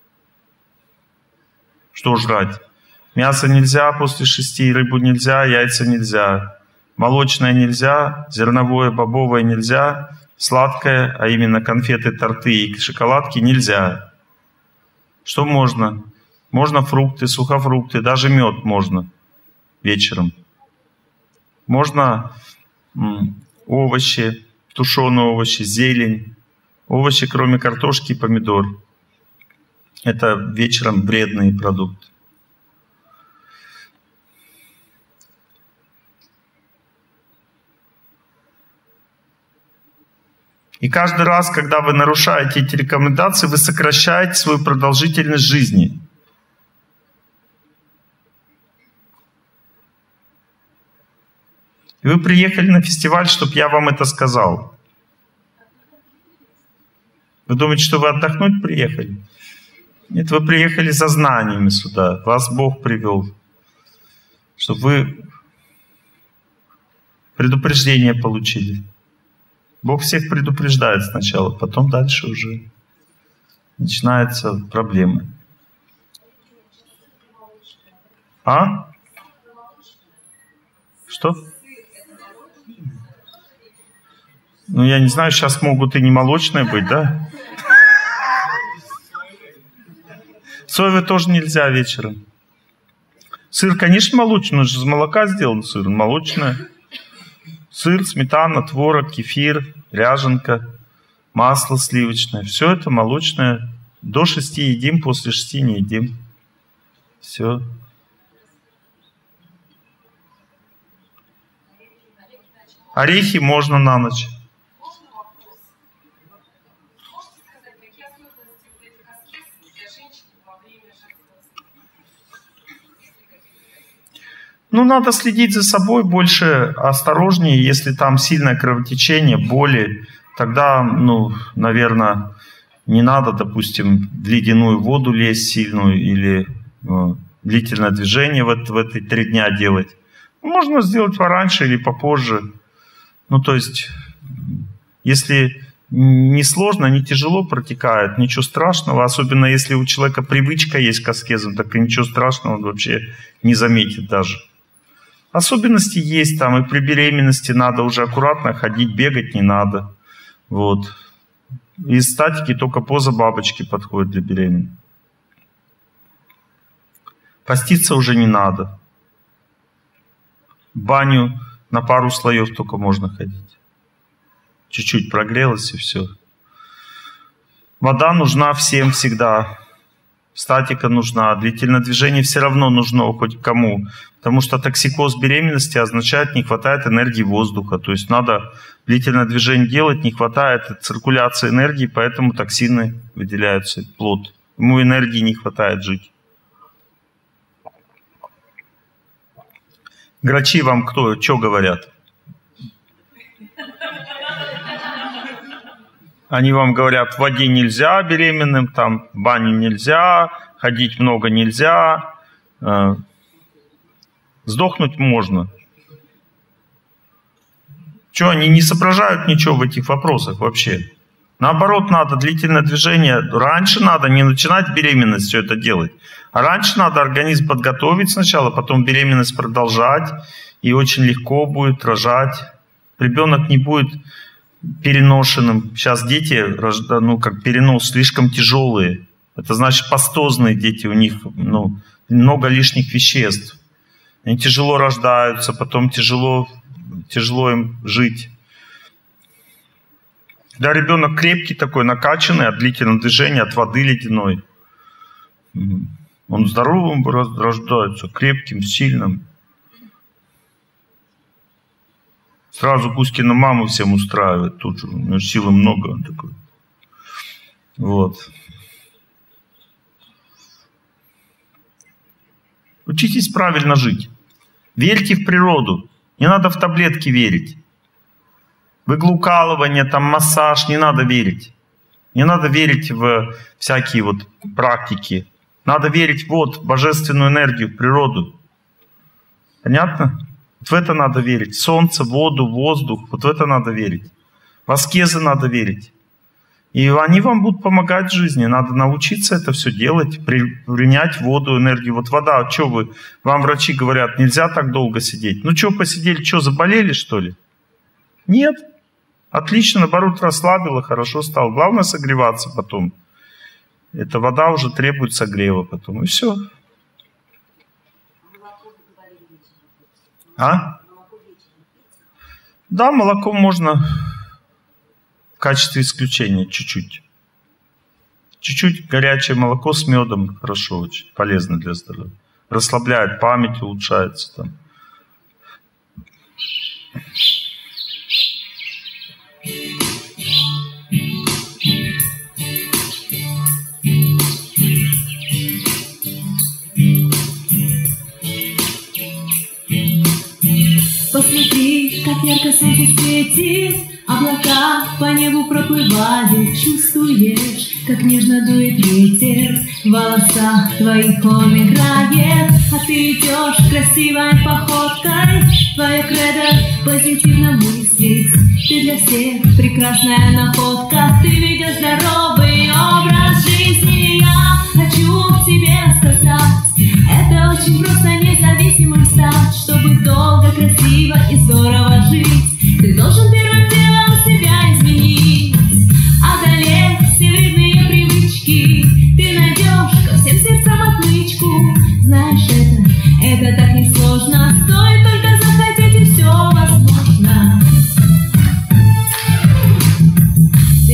A: Что жрать? Мясо нельзя после шести, рыбу нельзя, яйца нельзя. Молочное нельзя, зерновое, бобовое нельзя, сладкое, а именно конфеты, торты и шоколадки нельзя. Что можно? Можно фрукты, сухофрукты, даже мед можно вечером. Можно м, овощи, тушеные овощи, зелень. Овощи, кроме картошки и помидор. Это вечером вредные продукты. И каждый раз, когда вы нарушаете эти рекомендации, вы сокращаете свою продолжительность жизни. И вы приехали на фестиваль, чтобы я вам это сказал. Вы думаете, что вы отдохнуть приехали? Нет, вы приехали за знаниями сюда. Вас Бог привел. Чтобы вы предупреждение получили. Бог всех предупреждает сначала, потом дальше уже начинаются проблемы. А? Что? Ну, я не знаю, сейчас могут и не молочные быть, да? Соевый тоже нельзя вечером. Сыр, конечно, молочный, он же из молока сделан сыр, молочный. Сыр, сметана, творог, кефир, ряженка. масло сливочное. Все это молочное. До шести едим, после шести не едим. Все. Орехи можно на ночь. Ну, надо следить за собой больше, осторожнее. Если там сильное кровотечение, боли, тогда, ну, наверное, не надо, допустим, в ледяную воду лезть сильную или ну, длительное движение в, в эти три дня делать. Можно сделать пораньше или попозже. Ну, то есть, если не сложно, не тяжело протекает, ничего страшного. Особенно если у человека привычка есть к аскезам, так и ничего страшного он вообще не заметит даже. Особенности есть там, и при беременности надо уже аккуратно ходить, бегать не надо. Вот. Из статики только поза бабочки подходит для беременных. Поститься уже не надо. В баню на пару слоев только можно ходить. Чуть-чуть прогрелось и все. Вода нужна всем всегда. Статика нужна. Длительное движение все равно нужно хоть кому. Потому что токсикоз беременности означает, не хватает энергии воздуха. То есть надо длительное движение делать, не хватает циркуляции энергии, поэтому токсины выделяются. Плод. Ему энергии не хватает жить. Грачи вам кто, что говорят? Они вам говорят, в воде нельзя беременным, там, в баню нельзя, ходить много нельзя, э, сдохнуть можно. Что, они не соображают ничего в этих вопросах вообще? Наоборот, надо длительное движение. Раньше надо не начинать беременность все это делать. А раньше надо организм подготовить сначала, потом беременность продолжать. И очень легко будет рожать. Ребенок не будет переношенным. Сейчас дети, ну, как перенос, слишком тяжелые. Это значит пастозные дети, у них ну, много лишних веществ. Они тяжело рождаются, потом тяжело, тяжело им жить. Когда ребенок крепкий такой, накачанный от длительного движения, от воды ледяной, он здоровым рождается, крепким, сильным. Сразу Кузькину маму всем устраивает, тут же, у него силы много. Он такой. Вот. Учитесь правильно жить. Верьте в природу. Не надо в таблетки верить. В иглоукалывание, там массаж, не надо верить. Не надо верить в всякие вот практики. Надо верить вот в божественную энергию, в природу. Понятно? Вот в это надо верить. Солнце, воду, воздух. Вот в это надо верить. В аскезы надо верить. И они вам будут помогать в жизни. Надо научиться это все делать, при, принять воду, энергию. Вот вода, что вы, вам врачи говорят, нельзя так долго сидеть. Ну что, посидели, что, заболели, что ли? Нет. Отлично, наоборот, расслабило, хорошо стало. Главное согреваться потом. Эта вода уже требует согрева потом. И все. А? Да, молоко можно в качестве исключения чуть-чуть. Чуть-чуть горячее молоко с медом хорошо, очень полезно для здоровья. Расслабляет память, улучшается там.
G: Посмотри, как ярко солнце светит, облака по небу проплывают, чувствуешь, как нежно дует ветер, в волосах твоих он играет, а ты идешь красивой походкой, твое кредо позитивно мыслить, ты для всех прекрасная находка, ты ведешь здоровый образ жизни, я хочу тебе сказать, это очень просто независимым стать, чтобы долго, красиво и здорово жить, ты должен первым делом себя изменить, одолеть все вредные привычки, ты найдешь ко всем сердцам отмычку, знаешь это, это так несложно, стоит только захотеть и все возможно.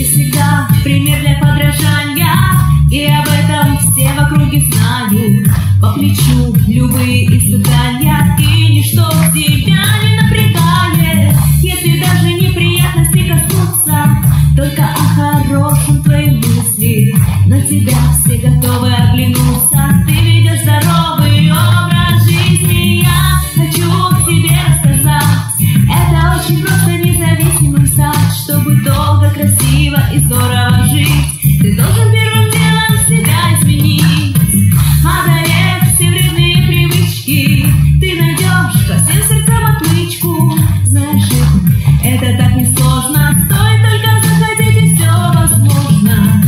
G: пример для подражания, и об этом все в округе знают. По плечу любые испытания, и ничто тебя не напрягает. Если даже неприятности коснутся, только о хорошем твои мысли, на тебя все готовы оглянуться. Ты ведешь здоровый образ жизни, я хочу тебе рассказать. Это очень просто независимым стать, чтобы долго, красиво и здорово жить. Ты должен первым делом себя изменить, одолев все вредные привычки. Ты найдешь ко всем сердцам отмычку. Знаешь, это так несложно, стоит только захотеть, и все возможно.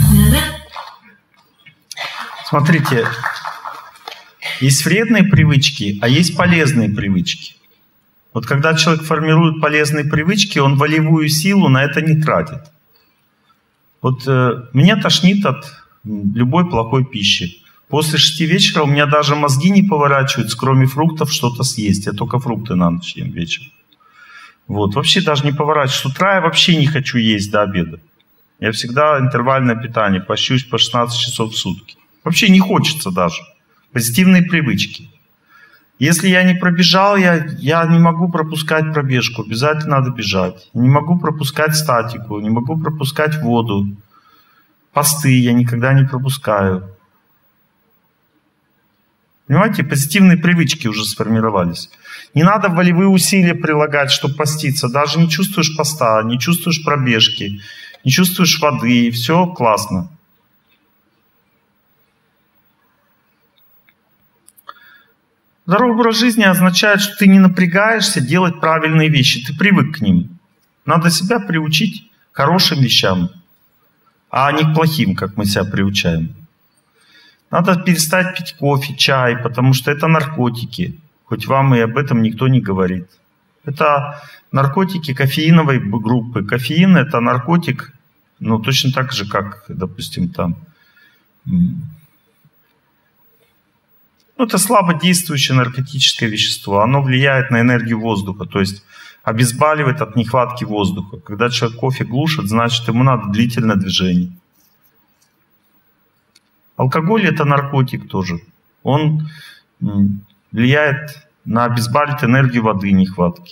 A: Смотрите, есть вредные привычки, а есть полезные привычки. Вот когда человек формирует полезные привычки, он волевую силу на это не тратит. Вот э, меня тошнит от любой плохой пищи. После шести вечера у меня даже мозги не поворачиваются, кроме фруктов, что-то съесть. Я только фрукты на ночь ем вечером. Вот, вообще даже не поворачиваюсь. С утра я вообще не хочу есть до обеда. Я всегда интервальное питание, пощусь по шестнадцать часов в сутки. Вообще не хочется даже. Позитивные привычки. Если я не пробежал, я, я не могу пропускать пробежку. Обязательно надо бежать. Я не могу пропускать статику, не могу пропускать воду. Посты я никогда не пропускаю. Понимаете, позитивные привычки уже сформировались. Не надо волевые усилия прилагать, чтобы поститься. Даже не чувствуешь поста, не чувствуешь пробежки, не чувствуешь воды, и все классно. Здоровый образ жизни означает, что ты не напрягаешься делать правильные вещи. Ты привык к ним. Надо себя приучить к хорошим вещам, а не к плохим, как мы себя приучаем. Надо перестать пить кофе, чай, потому что это наркотики. Хоть вам и об этом никто не говорит. Это наркотики кофеиновой группы. Кофеин – это наркотик, ну, точно так же, как, допустим, там... Ну, это слабодействующее наркотическое вещество. Оно влияет на энергию воздуха, то есть обезболивает от нехватки воздуха. Когда человек кофе глушит, значит, ему надо длительное движение. Алкоголь – это наркотик тоже. Он влияет на обезболивает энергию воды, нехватки.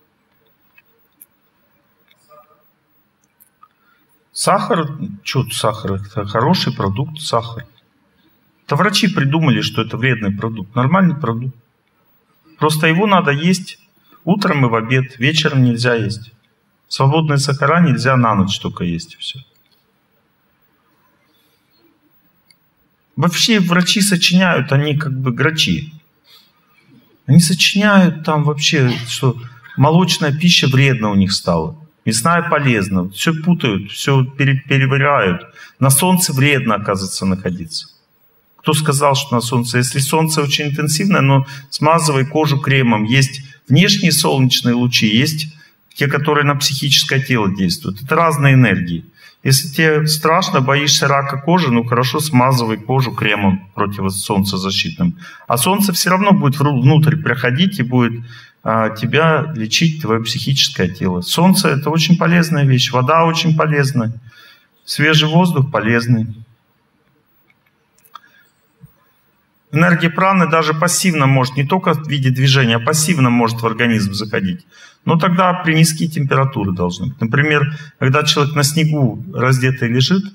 A: Сахар, что тут сахар? Это хороший продукт, сахар. Это врачи придумали, что это вредный продукт. Нормальный продукт. Просто его надо есть утром и в обед. Вечером нельзя есть. Свободные сахара нельзя на ночь только есть. И все. Вообще врачи сочиняют, они как бы грачи. Они сочиняют там вообще, что молочная пища вредна у них стала. Мясная полезна. Все путают, все перевиряют. На солнце вредно, оказывается, находиться. Кто сказал, что на солнце? Если солнце очень интенсивное, но смазывай кожу кремом. Есть внешние солнечные лучи, есть те, которые на психическое тело действуют. Это разные энергии. Если тебе страшно, боишься рака кожи, ну хорошо, смазывай кожу кремом противосолнцезащитным. А солнце все равно будет внутрь проходить и будет а, тебя лечить, твое психическое тело. Солнце – это очень полезная вещь. Вода очень полезная. Свежий воздух полезный. Энергия праны даже пассивно может, не только в виде движения, а пассивно может в организм заходить. Но тогда при низкие температуры должны быть. Например, когда человек на снегу раздетый лежит,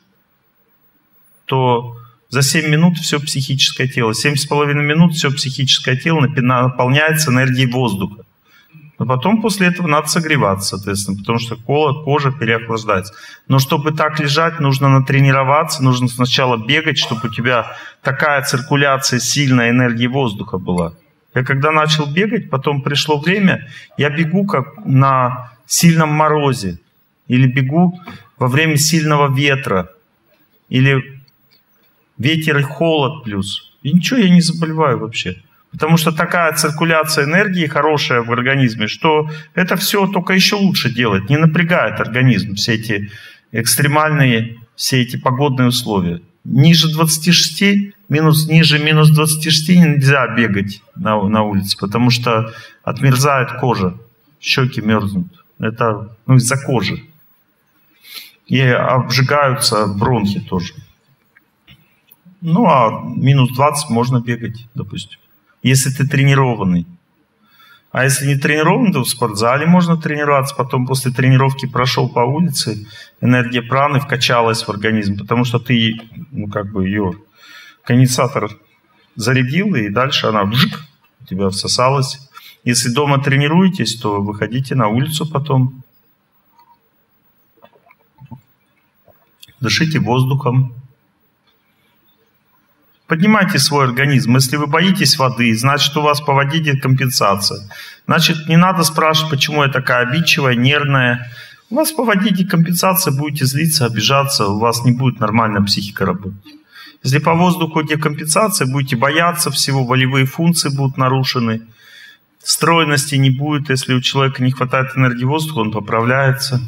A: то за семь минут все психическое тело, семь с половиной минут все психическое тело наполняется энергией воздуха. Но потом после этого надо согреваться, соответственно, потому что кожа переохлаждается. Но чтобы так лежать, нужно натренироваться, нужно сначала бегать, чтобы у тебя такая циркуляция сильной энергии воздуха была. Я когда начал бегать, потом пришло время, я бегу как на сильном морозе, или бегу во время сильного ветра, или ветер и холод плюс. И ничего, я не заболеваю вообще. Потому что такая циркуляция энергии хорошая в организме, что это все только еще лучше делает, не напрягает организм, все эти экстремальные, все эти погодные условия. Ниже двадцати шести, минус, ниже минус двадцати шести нельзя бегать на, на улице, потому что отмерзает кожа, щеки мерзнут. Это ну, из-за кожи. И обжигаются бронхи тоже. Ну, а минус двадцать можно бегать, допустим. Если ты тренированный. А если не тренированный, то в спортзале можно тренироваться. Потом после тренировки прошел по улице, энергия праны вкачалась в организм, потому что ты, ну, как бы ее конденсатор зарядил, и дальше она бжик, у тебя всосалась. Если дома тренируетесь, то выходите на улицу потом. Дышите воздухом. Поднимайте свой организм. Если вы боитесь воды, значит, у вас по воде декомпенсация. Значит, не надо спрашивать, почему я такая обидчивая, нервная. У вас по воде декомпенсация, будете злиться, обижаться, у вас не будет нормальная психика работать. Если по воздуху декомпенсация, будете бояться всего, волевые функции будут нарушены, стройности не будет. Если у человека не хватает энергии воздуха, он поправляется.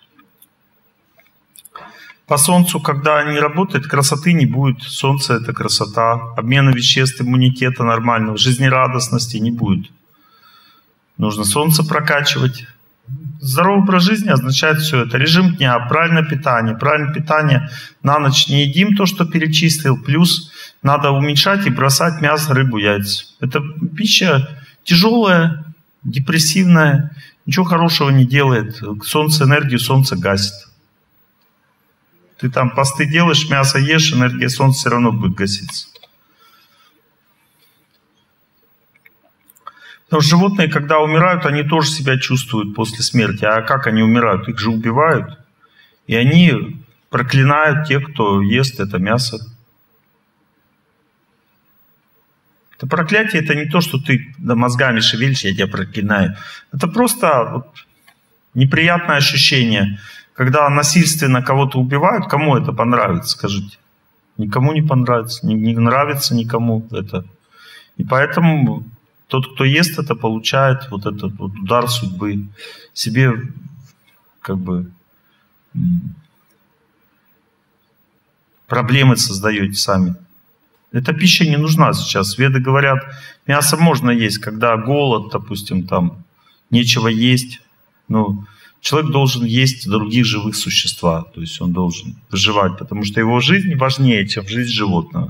A: По Солнцу, когда не работает, красоты не будет. Солнце — это красота. Обмена веществ, иммунитета нормального, жизнерадостности не будет. Нужно Солнце прокачивать. Здоровый образ жизни означает все это. Режим дня, правильное питание. Правильное питание на ночь не едим то, что перечислил. Плюс надо уменьшать и бросать мясо, рыбу, яйца. Это пища тяжелая, депрессивная, ничего хорошего не делает. Солнце энергию, солнце гасит. Ты там посты делаешь, мясо ешь, энергия солнца все равно будет гаситься. Потому что животные, когда умирают, они тоже себя чувствуют после смерти. А как они умирают? Их же убивают. И они проклинают тех, кто ест это мясо. Это проклятие — это не то, что ты мозгами шевелишь, я тебя проклинаю. Это просто вот неприятное ощущение. Когда насильственно кого-то убивают, кому это понравится, скажите? Никому не понравится, не, не нравится никому это. И поэтому тот, кто ест это, получает вот этот вот удар судьбы. Себе как бы проблемы создаете сами. Эта пища не нужна сейчас. Веды говорят, мясо можно есть, когда голод, допустим, там нечего есть. Ну, человек должен есть других живых существ, то есть он должен выживать, потому что его жизнь важнее, чем жизнь животного.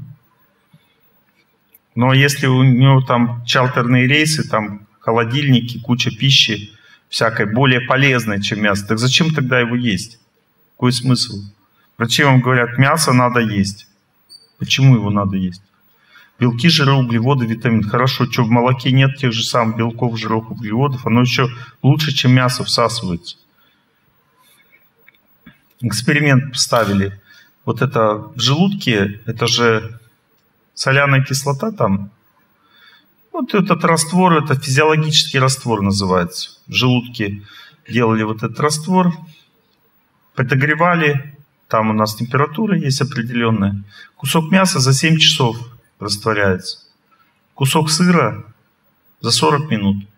A: Но если у него там чартерные рейсы, там холодильники, куча пищи, всякой более полезной, чем мясо, так зачем тогда его есть? Какой смысл? Врачи вам говорят, мясо надо есть. Почему его надо есть? Белки, жиры, углеводы, витамины. Хорошо, что в молоке нет тех же самых белков, жиров, углеводов, оно еще лучше, чем мясо, всасывается. Эксперимент поставили. Вот это в желудке, это же соляная кислота там. Вот этот раствор, это физиологический раствор называется. В желудке делали вот этот раствор, подогревали, там у нас температура есть определенная. Кусок мяса за семь часов растворяется. Кусок сыра за сорок минут.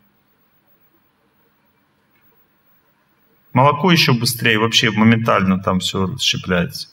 A: Молоко еще быстрее, вообще моментально там все расщепляется.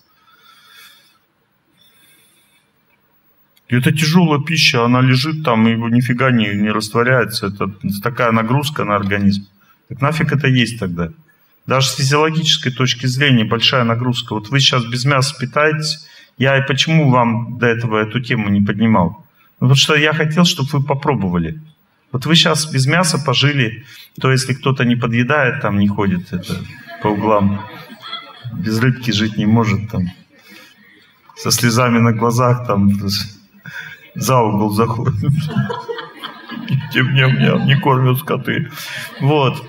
A: И это тяжелая пища, она лежит там, и нифига не, не растворяется. Это такая нагрузка на организм. Так нафиг это есть тогда? Даже с физиологической точки зрения большая нагрузка. Вот вы сейчас без мяса питаетесь. Я и почему вам до этого эту тему не поднимал? Ну, потому что я хотел, чтобы вы попробовали. Вот вы сейчас без мяса пожили, то если кто-то не подъедает, там не ходит это, по углам, без рыбки жить не может, там, со слезами на глазах, там, за угол заходит. Тем не менее, не кормят скоты. Вот.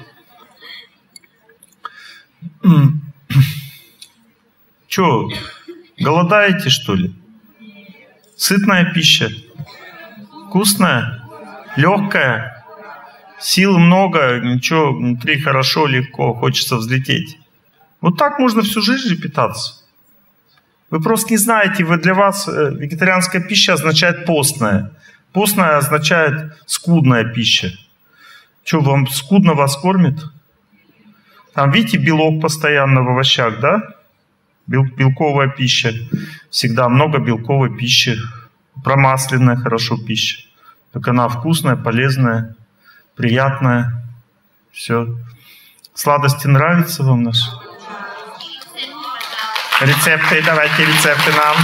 A: Че, голодаете, что ли? Сытная пища? Вкусная? Легкая? Сил много, ничего, внутри хорошо, легко, хочется взлететь. Вот так можно всю жизнь питаться. Вы просто не знаете, вы, для вас вегетарианская пища означает постная. Постная означает скудная пища. Что, вам скудно вас кормит? Там, видите, белок постоянно в овощах, да? Бел, белковая пища. Всегда много белковой пищи. Промасленная хорошо пища. Так она вкусная, полезная, приятная. Все. Сладости нравятся вам наши? Рецепты, давайте рецепты нам.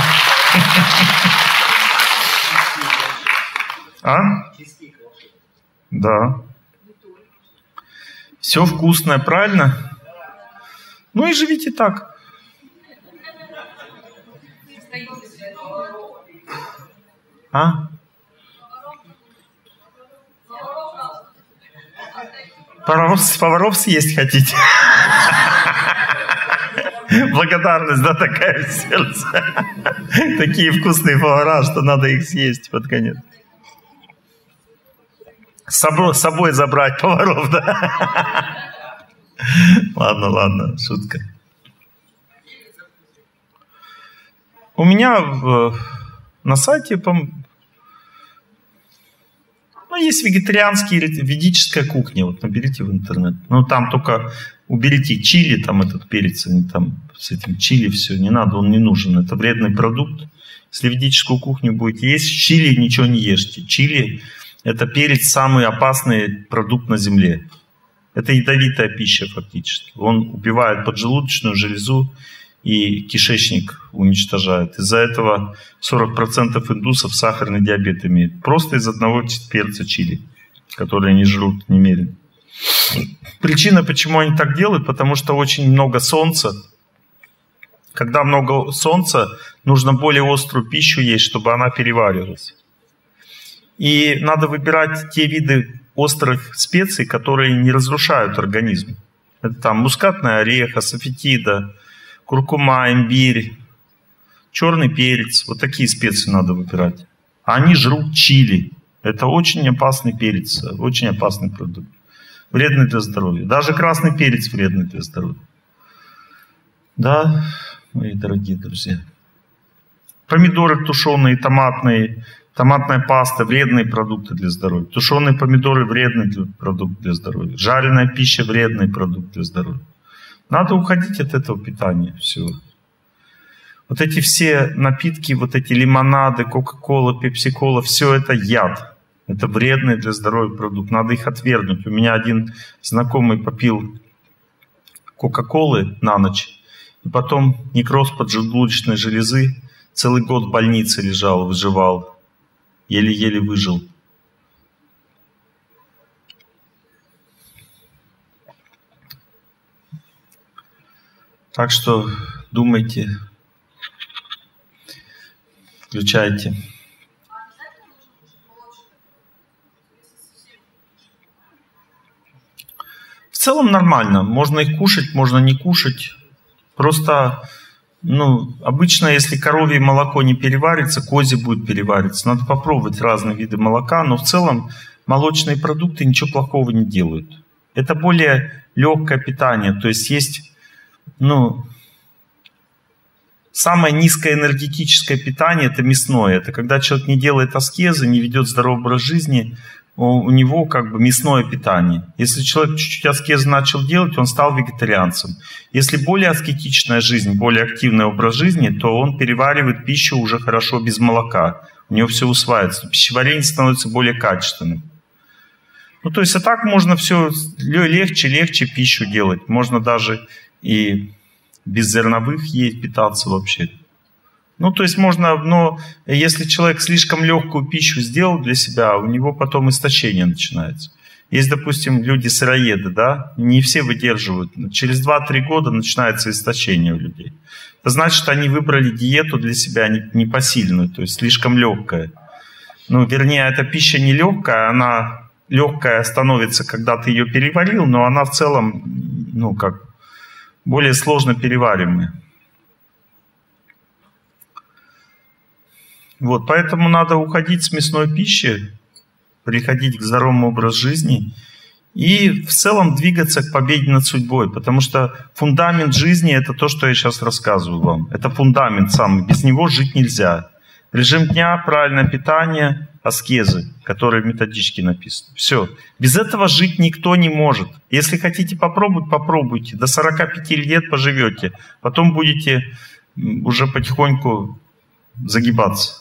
A: А? Да. Все вкусное, правильно? Ну и живите так. А? Поваров, поваров съесть хотите? Благодарность, да, такая в сердце. Такие вкусные повара, что надо их съесть под конец. С собой, с собой забрать поваров, да? Ладно, ладно, шутка. У меня в, на сайте, ну, есть вегетарианская, ведическая кухня. Вот наберите в интернет. Ну, там только уберите чили, там этот перец, там с этим чили все, не надо, он не нужен. Это вредный продукт. Если ведическую кухню будете есть, чили ничего не ешьте. Чили — это перец, самый опасный продукт на земле. Это ядовитая пища фактически. Он убивает поджелудочную железу и кишечник уничтожает. Из-за этого сорок процентов индусов сахарный диабет имеют. Просто из одного перца чили, который они жрут немерено. Причина, почему они так делают, потому что очень много солнца. Когда много солнца, нужно более острую пищу есть, чтобы она переваривалась. И надо выбирать те виды острых специй, которые не разрушают организм. Это там мускатный орех, асафетида, куркума, имбирь, черный перец. Вот такие специи надо выбирать. А они жрут чили. Это очень опасный перец, очень опасный продукт. Вредный для здоровья. Даже красный перец вредный для здоровья. Да, мои дорогие друзья. Помидоры тушеные, томатные, томатная паста — вредные продукты для здоровья. Тушеные помидоры — вредный продукт для здоровья. Жареная пища — вредный продукт для здоровья. Надо уходить от этого питания всего. Вот эти все напитки, вот эти лимонады, кока-кола, пепси-кола, все это яд. Это вредный для здоровья продукт. Надо их отвергнуть. У меня один знакомый попил кока-колы на ночь, и потом некроз поджелудочной железы, целый год в больнице лежал, выживал. Еле-еле выжил. Так что думайте, включайте. В целом нормально. Можно их кушать, можно не кушать. Просто, ну, обычно, если коровье молоко не переварится, козе будет перевариться. Надо попробовать разные виды молока, но в целом молочные продукты ничего плохого не делают. Это более легкое питание. То есть есть, ну, самое низкоэнергетическое питание — это мясное. Это когда человек не делает аскезы, не ведет здоровый образ жизни, у него как бы мясное питание. Если человек чуть-чуть аскезы начал делать, он стал вегетарианцем. Если более аскетичная жизнь, более активный образ жизни, то он переваривает пищу уже хорошо без молока. У него все усваивается. Пищеварение становится более качественным. Ну, то есть, а так можно все легче-легче пищу делать. Можно даже и без зерновых есть, питаться вообще. Ну, то есть можно, но если человек слишком легкую пищу сделал для себя, у него потом истощение начинается. Есть, допустим, люди-сыроеды, да, не все выдерживают. Через два-три года начинается истощение у людей. Это значит, они выбрали диету для себя непосильную, то есть слишком легкая. Ну, вернее, эта пища не легкая, она легкая становится, когда ты ее переварил, но она в целом, ну, как более сложно переваримая. Вот, поэтому надо уходить с мясной пищи, приходить к здоровому образу жизни и в целом двигаться к победе над судьбой, потому что фундамент жизни — это то, что я сейчас рассказываю вам. Это фундамент самый, без него жить нельзя. Режим дня, правильное питание, аскезы, которые в методичке написаны. Все. Без этого жить никто не может. Если хотите попробовать, попробуйте. До сорока пяти лет поживете. Потом будете уже потихоньку загибаться.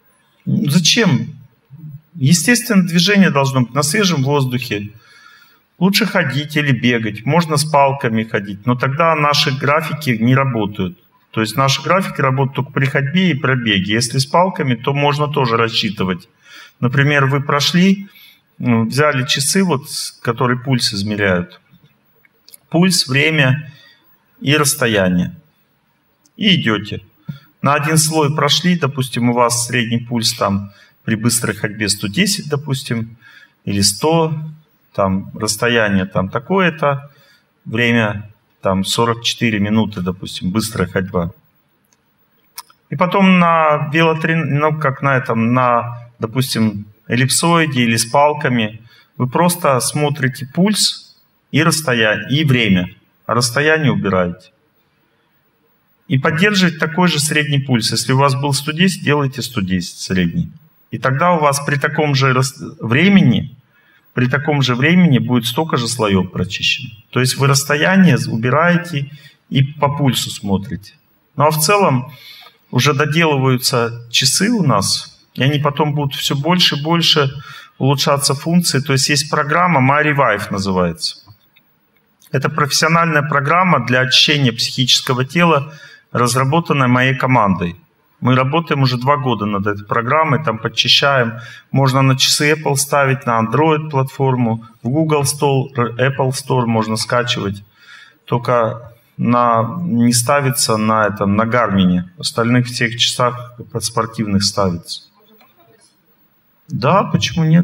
A: Зачем? Естественно, движение должно быть на свежем воздухе. Лучше ходить или бегать. Можно с палками ходить, но тогда наши графики не работают. То есть наши графики работают только при ходьбе и пробеге. Если с палками, то можно тоже рассчитывать. Например, вы прошли, взяли часы, вот, которые пульс измеряют. Пульс, время и расстояние. И идете. На один слой прошли, допустим, у вас средний пульс там при быстрой ходьбе сто десять, допустим, или сто, там расстояние там такое-то, время там сорок четыре минуты, допустим, быстрая ходьба. И потом на велотрен... ну, как на этом, на, допустим, эллипсоиде или с палками, вы просто смотрите пульс и расстояние, и время, а расстояние убираете. И поддерживать такой же средний пульс. Если у вас был сто десять, делайте сто десять средний. И тогда у вас при таком же времени, при таком же времени будет столько же слоев прочищено. То есть вы расстояние убираете и по пульсу смотрите. Ну а в целом уже доделываются часы у нас, и они потом будут все больше и больше улучшаться функции. То есть есть программа MyRevive называется. Это профессиональная программа для очищения психического тела, разработанная моей командой. Мы работаем уже два года над этой программой, там подчищаем. Можно на часы Apple ставить, на Android-платформу, в Google Store, Apple Store можно скачивать. Только на, не ставится на, этом, на Garmin. В остальных всех часах спортивных ставится. Да, почему нет?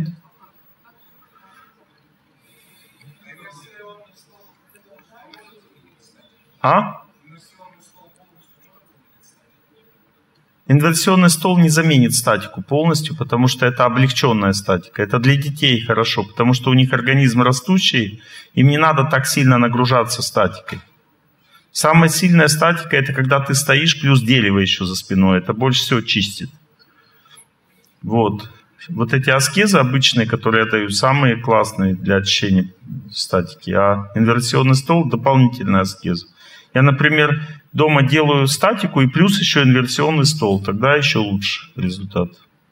A: А? Инверсионный стол не заменит статику полностью, потому что это облегченная статика. Это для детей хорошо, потому что у них организм растущий, им не надо так сильно нагружаться статикой. Самая сильная статика — это когда ты стоишь, плюс дерево еще за спиной. Это больше всего чистит. Вот. Вот эти аскезы обычные, которые я даю, самые классные для очищения статики. А инверсионный стол — дополнительная аскеза. Я, например, дома делаю статику и плюс еще инверсионный стол. Тогда еще лучше результат.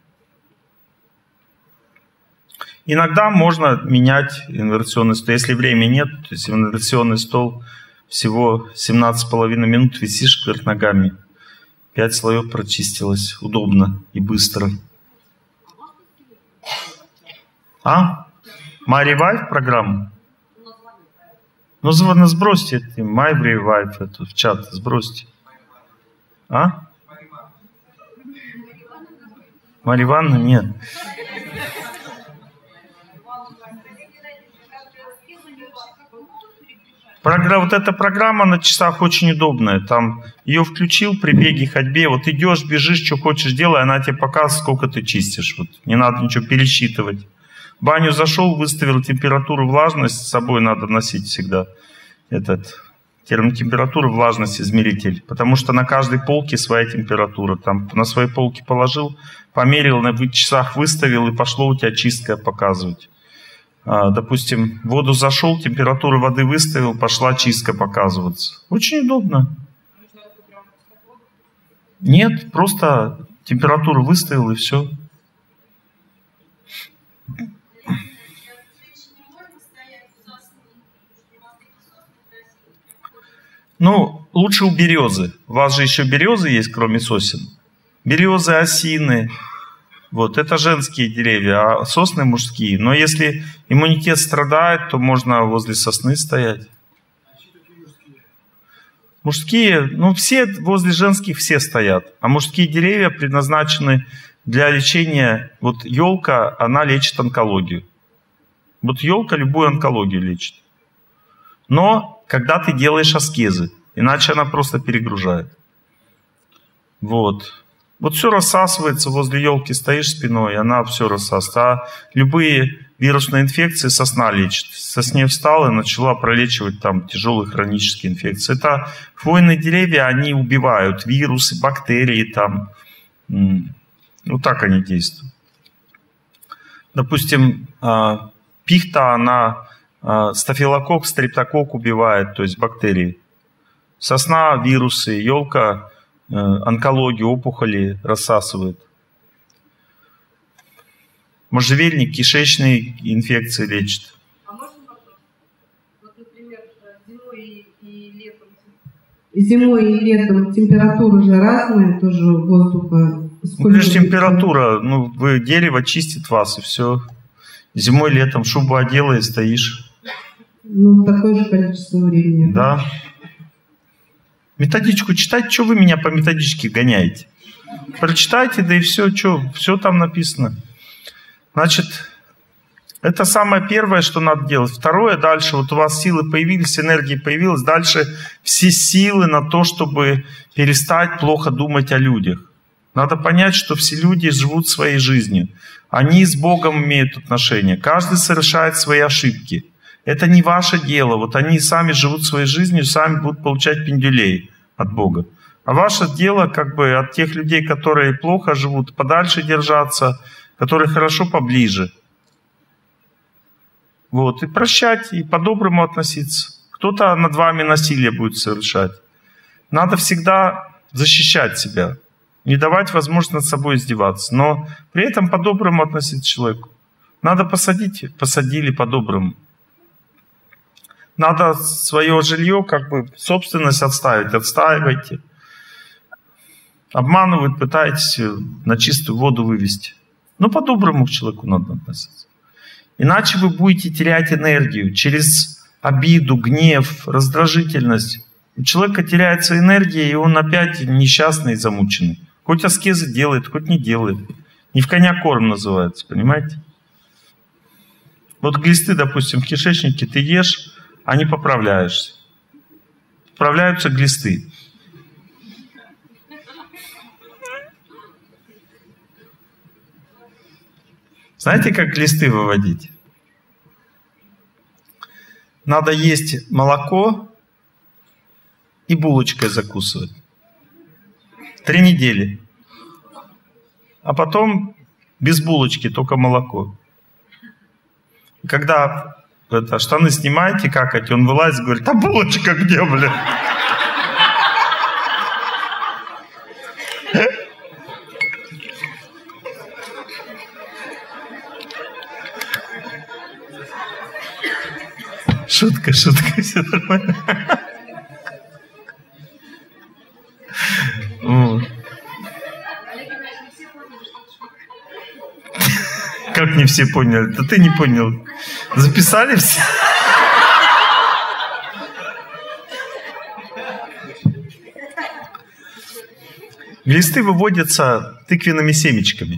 A: Иногда можно менять инверсионный стол. Если времени нет, то есть инверсионный стол всего семнадцать с половиной минут, висишь вверх ногами. Пять слоев прочистилось. Удобно и быстро. А? MyRevive программа? Ну, сбросьте это, MyRevive это в чат, сбросьте. А? Марья Ивановна? Нет. Программа, вот эта программа на часах очень удобная. Там ее включил при беге, ходьбе. Вот идешь, бежишь, что хочешь делай, она тебе показывает, сколько ты чистишь. Вот. Не надо ничего пересчитывать. В баню зашел, выставил температуру, влажность, с собой надо носить всегда этот термотемпературу, влажность измеритель, потому что на каждой полке своя температура. Там на своей полке положил, померил, на часах выставил, и пошло у тебя чистка показывать. А, допустим, в воду зашел, температуру воды выставил, пошла чистка показываться. Очень удобно. Нет, просто температуру выставил и все. Ну, лучше у березы. У вас же еще березы есть, кроме сосен. Березы, осины. Вот, это женские деревья, а сосны мужские. Но если иммунитет страдает, то можно возле сосны стоять. Мужские, ну все возле женских все стоят. А мужские деревья предназначены для лечения. Вот елка, она лечит онкологию. Вот елка любую онкологию лечит. Но когда ты делаешь аскезы, иначе она просто перегружает. Вот. Вот все рассасывается, возле елки стоишь спиной, и она все рассасывается. А любые вирусные инфекции сосна лечит. В сосне встала и начала пролечивать там тяжелые хронические инфекции. Это хвойные деревья, они убивают вирусы, бактерии там. Вот так они действуют. Допустим, пихта, она стафилококк, стрептококк убивает, то есть бактерии. Сосна, вирусы, елка, онкологию, опухоли рассасывает. Можжевельник кишечные инфекции лечит.
H: А можно вопрос?
B: Зимой и летом.
E: Зимой и летом температура же разная, тоже воздуха.
A: Ну, лишь температура, ну, вы дерево чистит вас, и все. Зимой, летом шубу одела и стоишь.
E: Ну, такое же количество времени.
A: Да. Методичку читать, что вы меня по методичке гоняете? Прочитайте, да и все, что, все там написано. Значит, это самое первое, что надо делать. Второе, дальше, вот у вас силы появились, энергия появилась, дальше все силы на то, чтобы перестать плохо думать о людях. Надо понять, что все люди живут своей жизнью. Они с Богом имеют отношения. Каждый совершает свои ошибки. Это не ваше дело. Вот они сами живут своей жизнью, сами будут получать пиндюлей от Бога. А ваше дело как бы от тех людей, которые плохо живут, подальше держаться, которые хорошо поближе. Вот. И прощать, и по-доброму относиться. Кто-то над вами насилие будет совершать. Надо всегда защищать себя. Не давать возможность над собой издеваться. Но при этом по-доброму относиться к человеку. Надо посадить, посадили по-доброму. Надо свое жилье, как бы, собственность отставить. Отстаивайте. Обманывают, пытаетесь на чистую воду вывести. Но по-доброму к человеку надо относиться. Иначе вы будете терять энергию через обиду, гнев, раздражительность. У человека теряется энергия, и он опять несчастный и замученный. Хоть аскезы делает, хоть не делает. Не в коня корм называется, понимаете? Вот глисты, допустим, в кишечнике ты ешь, а не поправляешься. Поправляются глисты. Знаете, как глисты выводить? Надо есть молоко и булочкой закусывать. Три недели. А потом без булочки, только молоко. Когда это, штаны снимаете, какать, он вылазит, говорит: а булочка где, блин? Шутка, шутка, все нормально. Как не все поняли? Да ты не понял. Записали все? Глисты выводятся тыквенными семечками.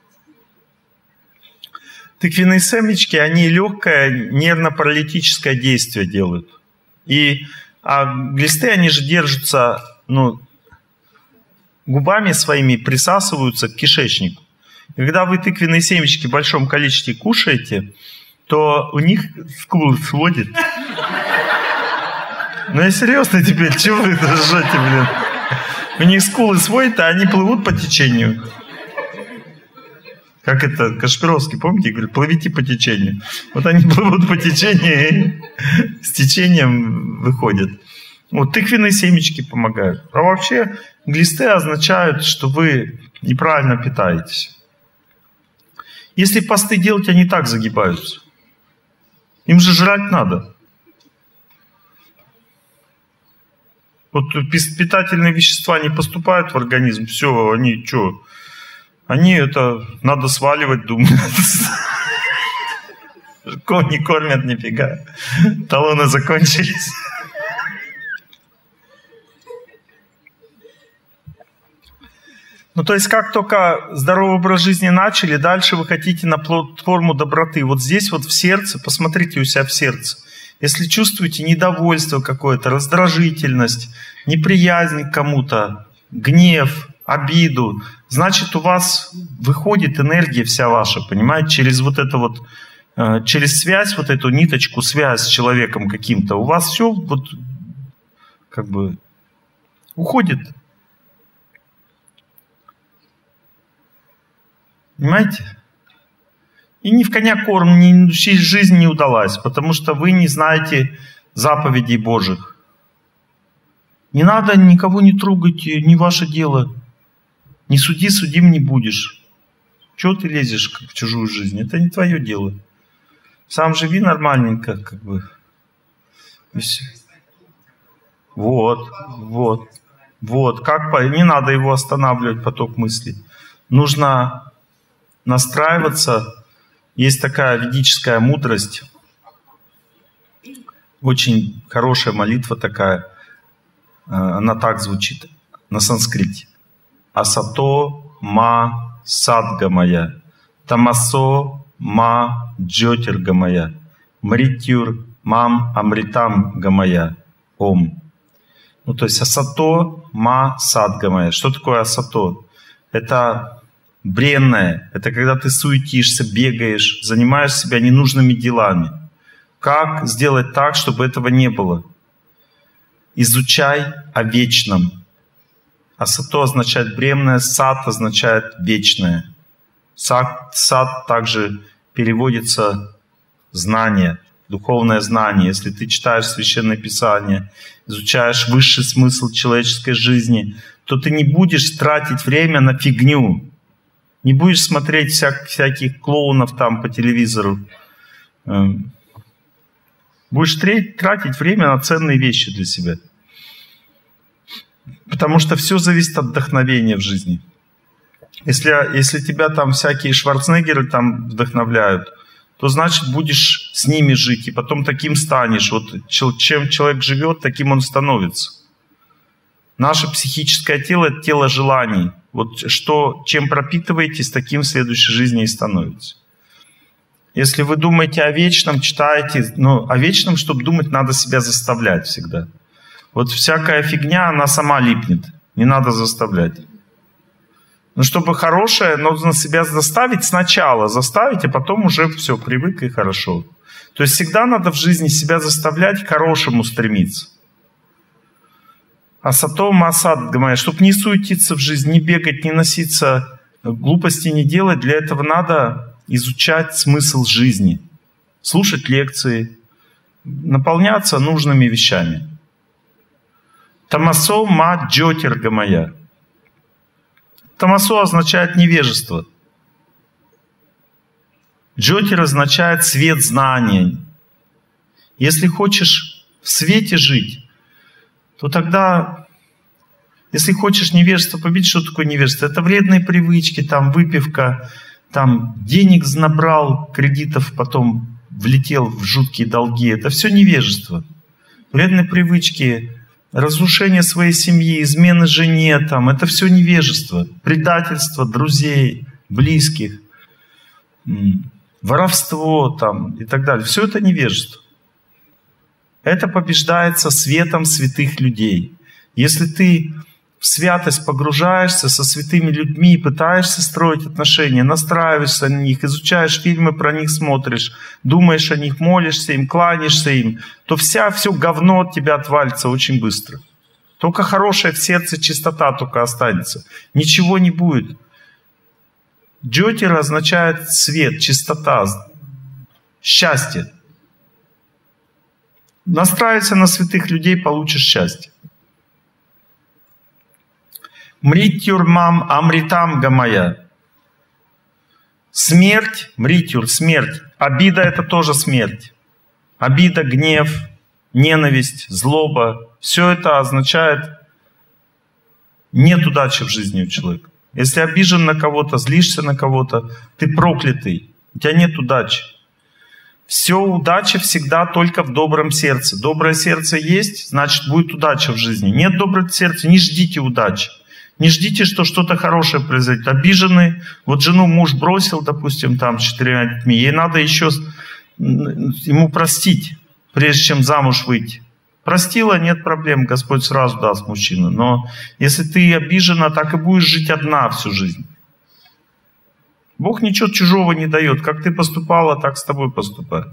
A: Тыквенные семечки, они легкое нервно-паралитическое действие делают. И, а глисты, они же держатся, ну, губами своими присасываются к кишечнику. И когда вы тыквенные семечки в большом количестве кушаете, то у них скулы сводит. Ну я серьезно теперь, чего вы ржете, блин? У них скулы сводят, а они плывут по течению. Как это, Кашпировский, помните, говорит: плывите по течению. Вот они плывут по течению и с течением выходят. Вот тыквенные семечки помогают. А вообще глисты означают, что вы неправильно питаетесь. Если посты делать, они так загибаются. Им же жрать надо. Вот питательные вещества не поступают в организм, все, они что? Они это надо сваливать, думают. Не кормят нифига. Талоны закончились. Ну, то есть, как только здоровый образ жизни начали, дальше вы хотите на платформу доброты. Вот здесь вот в сердце, посмотрите у себя в сердце. Если чувствуете недовольство какое-то, раздражительность, неприязнь к кому-то, гнев, обиду, значит, у вас выходит энергия вся ваша, понимаете, через вот это вот, через связь, вот эту ниточку, связь с человеком каким-то. У вас все вот как бы уходит. Понимаете? И ни в коня корм, ни жизнь не удалась, потому что вы не знаете заповедей Божьих. Не надо никого не трогать, не ваше дело. Не суди, судим не будешь. Чего ты лезешь в чужую жизнь? Это не твое дело. Сам живи нормальненько, как бы. И все. Вот, вот, вот. Как по... Не надо его останавливать, поток мыслей. Нужно настраиваться. Есть такая ведическая мудрость. Очень хорошая молитва такая. Она так звучит на санскрите. Асато ма садгамая, тамасо ма джотиргамая, мритюр мам амритам гамая. Ом. Ну, то есть асато ма садгамая. Что такое асато? Это бренное. Это когда ты суетишься, бегаешь, занимаешь себя ненужными делами. Как сделать так, чтобы этого не было? Изучай о вечном. Асато означает бренное, сад означает вечное. Сад, сад также переводится знание, духовное знание. Если ты читаешь Священное Писание, изучаешь высший смысл человеческой жизни, то ты не будешь тратить время на фигню. Не будешь смотреть вся, всяких клоунов там по телевизору. Будешь тратить время на ценные вещи для себя. Потому что все зависит от вдохновения в жизни. Если, если тебя там всякие Шварценеггеры там вдохновляют, то значит будешь с ними жить, и потом таким станешь. Вот чем человек живет, таким он становится. Наше психическое тело — это тело желаний. Вот что, чем пропитываетесь, таким в следующей жизни и становится. Если вы думаете о вечном, читаете, ну, о вечном, чтобы думать, надо себя заставлять всегда. Вот всякая фигня, она сама липнет. Не надо заставлять. Но чтобы хорошее, нужно себя заставить сначала. Заставить, а потом уже все, привык и хорошо. То есть всегда надо в жизни себя заставлять к хорошему стремиться. Асато масад, говорят, чтобы не суетиться в жизни, не бегать, не носиться, глупости не делать. Для этого надо изучать смысл жизни. Слушать лекции. Наполняться нужными вещами. Тамасо ма джотиргамая. Тамасо означает невежество. Джотир означает свет знания. Если хочешь в свете жить, то тогда, если хочешь невежество победить, что такое невежество? Это вредные привычки, там выпивка, там денег набрал, кредитов потом влетел в жуткие долги. Это все невежество. Вредные привычки, разрушение своей семьи, измены жене, там, это все невежество. Предательство друзей, близких, воровство там, и так далее. Все это невежество. Это побеждается светом святых людей. Если ты в святость погружаешься со святыми людьми, пытаешься строить отношения, настраиваешься на них, изучаешь фильмы, про них смотришь, думаешь о них, молишься им, кланяешься им, то вся, все говно от тебя отвалится очень быстро. Только хорошая в сердце чистота только останется. Ничего не будет. Джотир означает свет, чистота, счастье. Настраивайся на святых людей, получишь счастье. Мритюр мам амритам гамая. Смерть, мритюр, смерть. Обида — это тоже смерть. Обида, гнев, ненависть, злоба. Все это означает нет удачи в жизни у человека. Если обижен на кого-то, злишься на кого-то, ты проклятый. У тебя нет удачи. Все удача всегда только в добром сердце. Доброе сердце есть, значит будет удача в жизни. Нет доброго сердца, не ждите удачи. Не ждите, что что-то хорошее произойдет. Обиженный, вот жену муж бросил, допустим, там с четырьмя детьми, ей надо еще ему простить, прежде чем замуж выйти. Простила, нет проблем, Господь сразу даст мужчину. Но если ты обижена, так и будешь жить одна всю жизнь. Бог ничего чужого не дает. Как ты поступала, так с тобой поступает.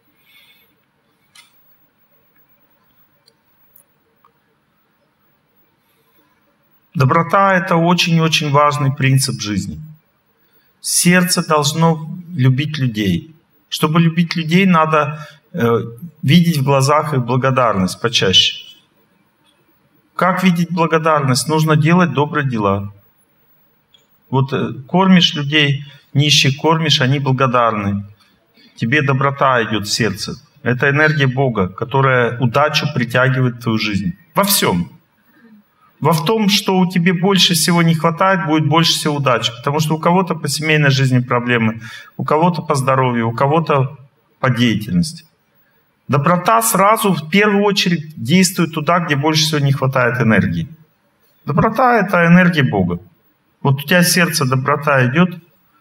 A: Доброта — это очень-очень важный принцип жизни. Сердце должно любить людей. Чтобы любить людей, надо э, видеть в глазах их благодарность почаще. Как видеть благодарность? Нужно делать добрые дела. Вот э, кормишь людей, нищих кормишь, они благодарны. Тебе доброта идет в сердце. Это энергия Бога, которая удачу притягивает в твою жизнь. Во всем. Во в том, что у тебя больше всего не хватает, будет больше всего удачи. Потому что у кого-то по семейной жизни проблемы, у кого-то по здоровью, у кого-то по деятельности. Доброта сразу в первую очередь действует туда, где больше всего не хватает энергии. Доброта — это энергия Бога. Вот у тебя сердце доброта идет.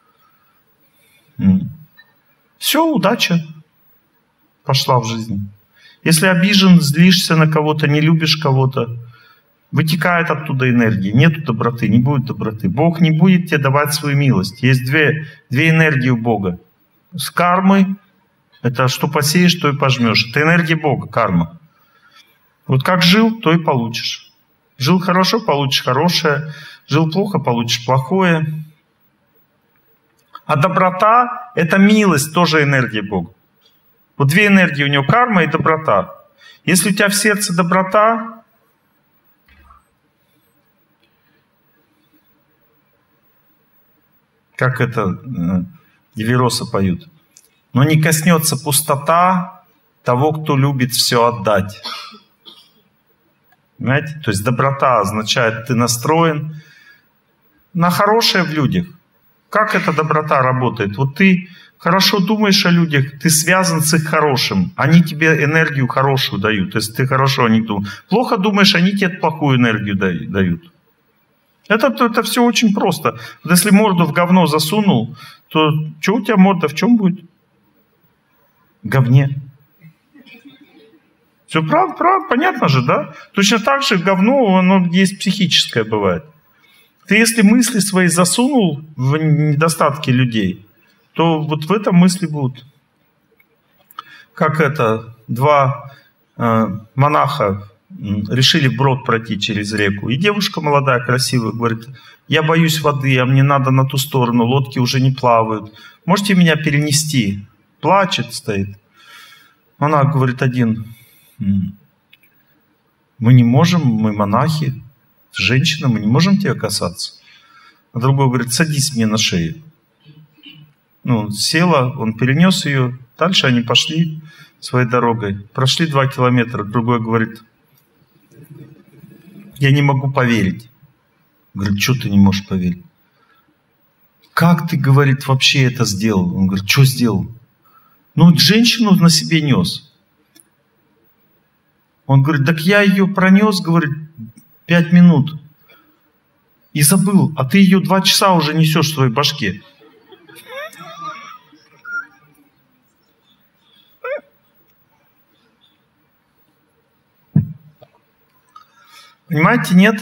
A: Все, удача пошла в жизни. Если обижен, злишься на кого-то, не любишь кого-то, вытекает оттуда энергия. Нету доброты, не будет доброты. Бог не будет тебе давать свою милость. Есть две, две энергии у Бога. С кармой — это что посеешь, то и пожмешь. Это энергия Бога, карма. Вот как жил, то и получишь. Жил хорошо — получишь хорошее. Жил плохо — получишь плохое. А доброта — это милость, тоже энергия Бога. Вот две энергии у него — карма и доброта. Если у тебя в сердце доброта, как это э, Еверосы поют, но не коснется пустота того, кто любит все отдать. Понимаете? То есть доброта означает, ты настроен на хорошее в людях. Как эта доброта работает? Вот ты хорошо думаешь о людях, ты связан с их хорошим. Они тебе энергию хорошую дают. То есть ты хорошо о них думаешь. Плохо думаешь, они тебе плохую энергию дают. Это, это все очень просто. Вот если морду в говно засунул, то что у тебя морда в чем будет? В говне. Все правда, правда, понятно же, да? Точно так же говно, оно есть психическое бывает. Ты если мысли свои засунул в недостатки людей, то вот в этом мысли будут. Как это, два э, монаха решили вброд пройти через реку. И девушка молодая, красивая, говорит: я боюсь воды, а мне надо на ту сторону, лодки уже не плавают. Можете меня перенести? Плачет, стоит. Она говорит: один: мы не можем, мы монахи, женщина, мы не можем тебя касаться. А другой говорит: садись мне на шею. Ну, села, он перенес ее. Дальше они пошли своей дорогой. Прошли два километра. Другой говорит: я не могу поверить. Говорит: что ты не можешь поверить? Как ты, говорит, вообще это сделал? Он говорит: что сделал? Ну, женщину на себе нес. Он говорит: так я ее пронес, говорит, пять минут. И забыл, а ты ее два часа уже несешь в своей башке. Понимаете, нет?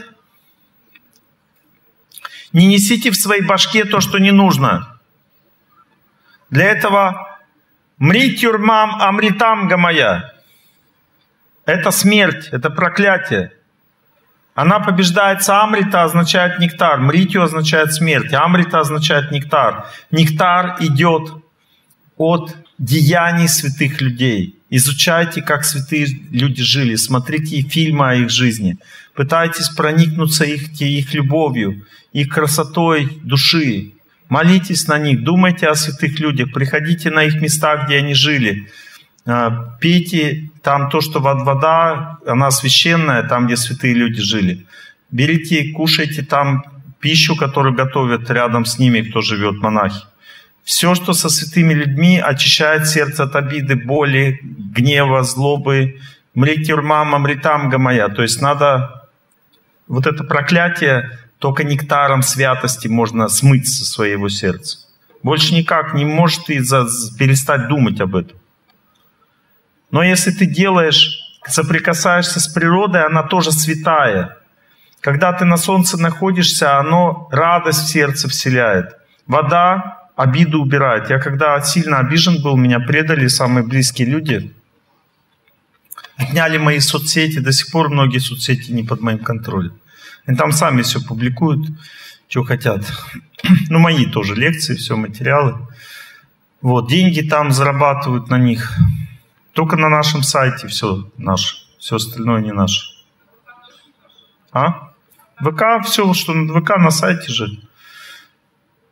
A: Не несите в своей башке то, что не нужно. Для этого мритюрмам амритам гамая. Это смерть, это проклятие. Она побеждается. Амрита означает нектар, мритю означает смерть, амрита означает нектар. Нектар идет от деяний святых людей. Изучайте, как святые люди жили, смотрите фильмы о их жизни, пытайтесь проникнуться их, их любовью, их красотой души, молитесь на них, думайте о святых людях, приходите на их места, где они жили, пейте там то, что вода, она священная, там, где святые люди жили. Берите, кушайте там пищу, которую готовят рядом с ними, кто живет, монахи. Все, что со святыми людьми, очищает сердце от обиды, боли, гнева, злобы. Мритюрмам амритам гамая. То есть надо вот это проклятие только нектаром святости можно смыть со своего сердца. Больше никак не может ты перестать думать об этом. Но если ты делаешь, соприкасаешься с природой, она тоже святая. Когда ты на солнце находишься, оно радость в сердце вселяет. Вода обиду убирает. Я когда сильно обижен был, меня предали самые близкие люди. Отняли мои соцсети. До сих пор многие соцсети не под моим контролем. Они там сами все публикуют, что хотят. Ну, мои тоже лекции, все, материалы. Вот, деньги там зарабатывают на них. Только на нашем сайте все наше. Все остальное не наше. А? ВК, все, что на ВК на сайте же.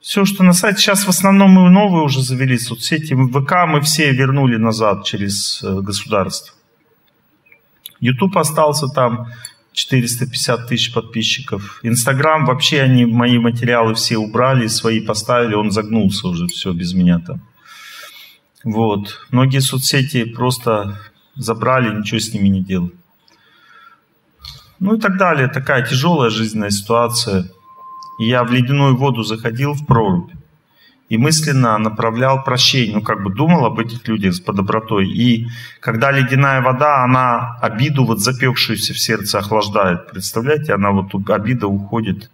A: Все, что на сайте. Сейчас в основном мы новые уже завели соцсети. ВК мы все вернули назад через государство. YouTube остался там. четыреста пятьдесят тысяч подписчиков. Инстаграм вообще они мои материалы все убрали, свои поставили. Он загнулся уже, все без меня там. Вот. Многие соцсети просто забрали, ничего с ними не делали. Ну и так далее. Такая тяжелая жизненная ситуация. И я в ледяную воду заходил, в прорубь. И мысленно направлял прощение. Ну, как бы думал об этих людях по добротой. И когда ледяная вода, она обиду вот запекшуюся в сердце охлаждает. Представляете, она вот обида уходит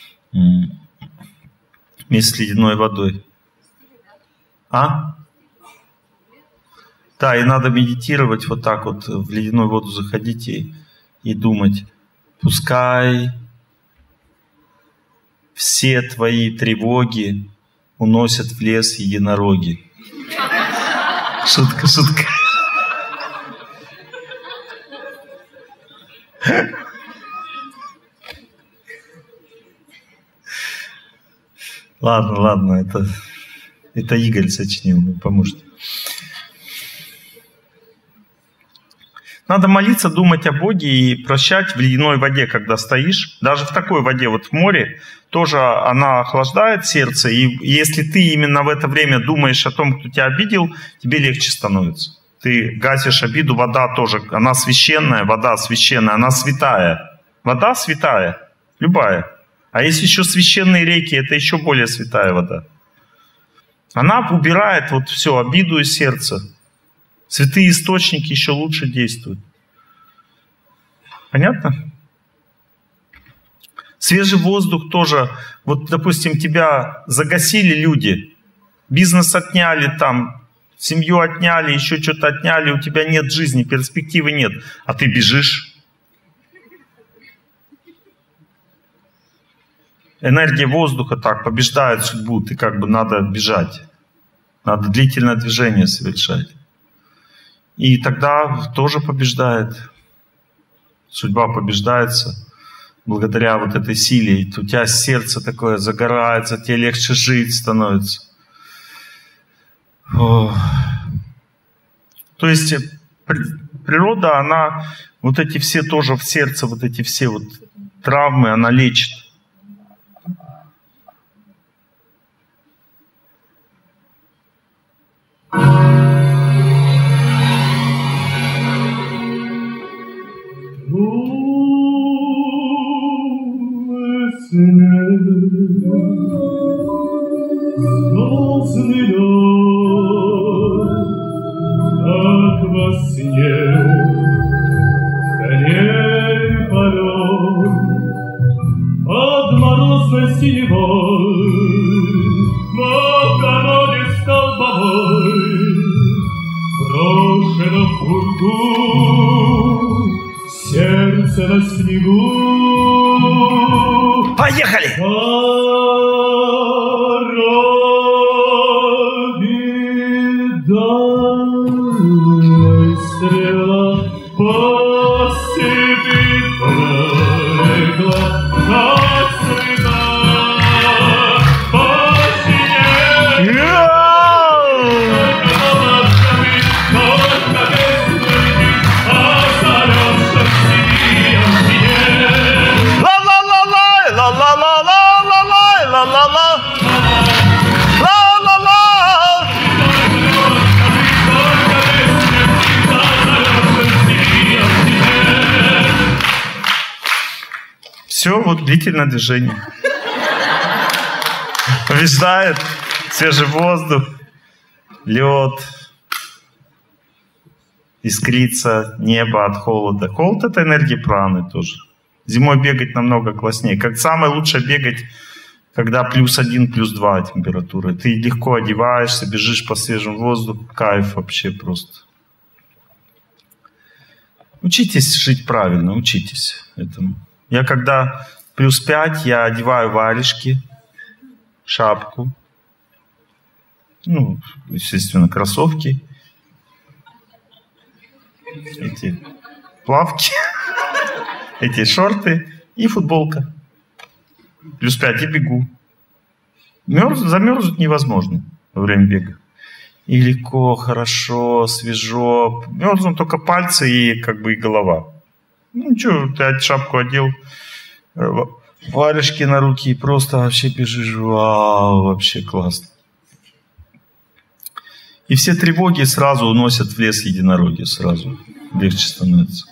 A: вместе с ледяной водой. А? Да, и надо медитировать вот так вот, в ледяную воду заходить и, и думать. Пускай все твои тревоги уносят в лес единороги. Шутка, шутка. Ладно, ладно, это, это Игорь сочинил, поможете. Надо молиться, думать о Боге и прощать в ледяной воде, когда стоишь. Даже в такой воде, вот в море, тоже она охлаждает сердце. И если ты именно в это время думаешь о том, кто тебя обидел, тебе легче становится. Ты гасишь обиду, вода тоже, она священная, вода священная, она святая. Вода святая, любая. А есть еще священные реки, это еще более святая вода. Она убирает вот всю обиду из сердца. Святые источники еще лучше действуют. Понятно? Свежий воздух тоже. Вот, допустим, тебя загасили люди, бизнес отняли там, семью отняли, еще что-то отняли, у тебя нет жизни, перспективы нет, а ты бежишь. Энергия воздуха так побеждает судьбу, ты как бы надо бежать. Надо длительное движение совершать. И тогда тоже побеждает. Судьба побеждается благодаря вот этой силе. И у тебя сердце такое загорается, тебе легче жить становится. Ох. То есть природа, она вот эти все тоже в сердце, вот эти все вот травмы, она лечит.
H: Звездный дом, как во сне, коней полет, под морозной синевой, над дороге столбовой, брошено в пургу, сердце на снегу.
A: Поехали! Все, вот длительное движение. Побеждает свежий воздух, лед, искрится небо от холода. Холод — это энергия праны тоже. Зимой бегать намного класснее. Как самое лучшее бегать, когда плюс один, плюс два температура. Ты легко одеваешься, бежишь по свежему воздуху. Кайф вообще просто. Учитесь жить правильно, учитесь этому. Я когда плюс пять, я одеваю варежки, шапку, ну, естественно, кроссовки, эти плавки, эти шорты и футболка. Плюс пять и бегу. Мерз, замерзнуть невозможно во время бега. И легко, хорошо, свежо. Мерзнут только пальцы и как бы и голова. Ну ничего, ты шапку одел, варежки на руки и просто вообще бежишь. Вау, вообще классно. И все тревоги сразу уносят в лес единороги, сразу легче становится.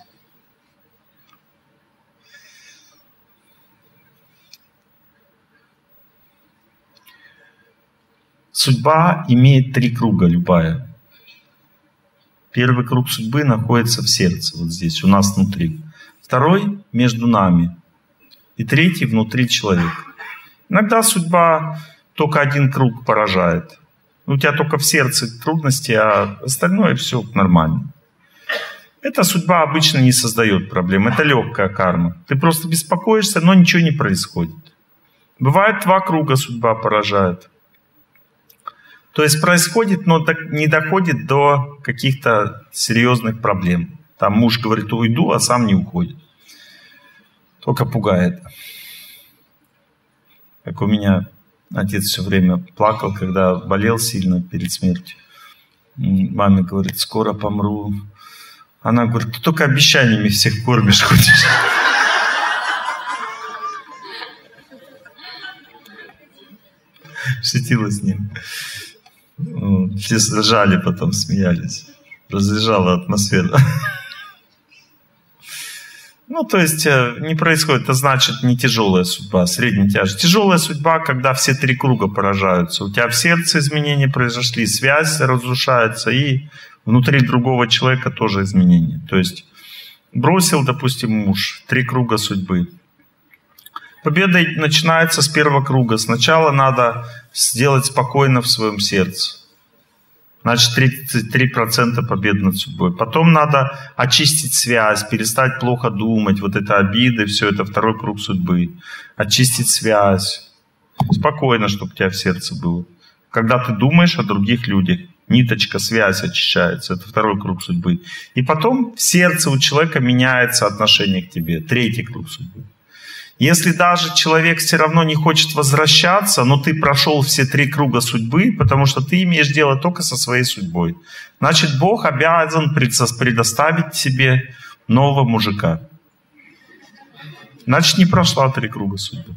A: Судьба имеет три круга, любая. Первый круг судьбы находится в сердце, вот здесь, у нас внутри. Второй — между нами. И третий — внутри человека. Иногда судьба только один круг поражает. У тебя только в сердце трудности, а остальное все нормально. Эта судьба обычно не создает проблем. Это легкая карма. Ты просто беспокоишься, но ничего не происходит. Бывает, два круга судьба поражает. То есть происходит, но не доходит до каких-то серьезных проблем. Там муж говорит, уйду, а сам не уходит. Только пугает. Как у меня отец все время плакал, когда болел сильно перед смертью. Маме говорит, скоро помру. Она говорит, ты только обещаниями всех кормишь хочешь. Шутила с ним. Все ржали, потом смеялись. Разряжала атмосферу. Ну, то есть не происходит, это значит не тяжелая судьба, средняя тяжесть. Тяжелая судьба, когда все три круга поражаются. У тебя в сердце изменения произошли, связь разрушается, и внутри другого человека тоже изменения. То есть бросил, допустим, муж, три круга судьбы. Победа начинается с первого круга. Сначала надо сделать спокойно в своем сердце. Значит, тридцать три процента победы над судьбой. Потом надо очистить связь, перестать плохо думать. Вот это обиды, все это второй круг судьбы. Очистить связь. Спокойно, чтобы у тебя в сердце было. Когда ты думаешь о других людях, ниточка, связь очищается. Это второй круг судьбы. И потом в сердце у человека меняется отношение к тебе. Третий круг судьбы. Если даже человек все равно не хочет возвращаться, но ты прошел все три круга судьбы, потому что ты имеешь дело только со своей судьбой, значит, Бог обязан предоставить тебе нового мужика. Значит, не прошла три круга судьбы.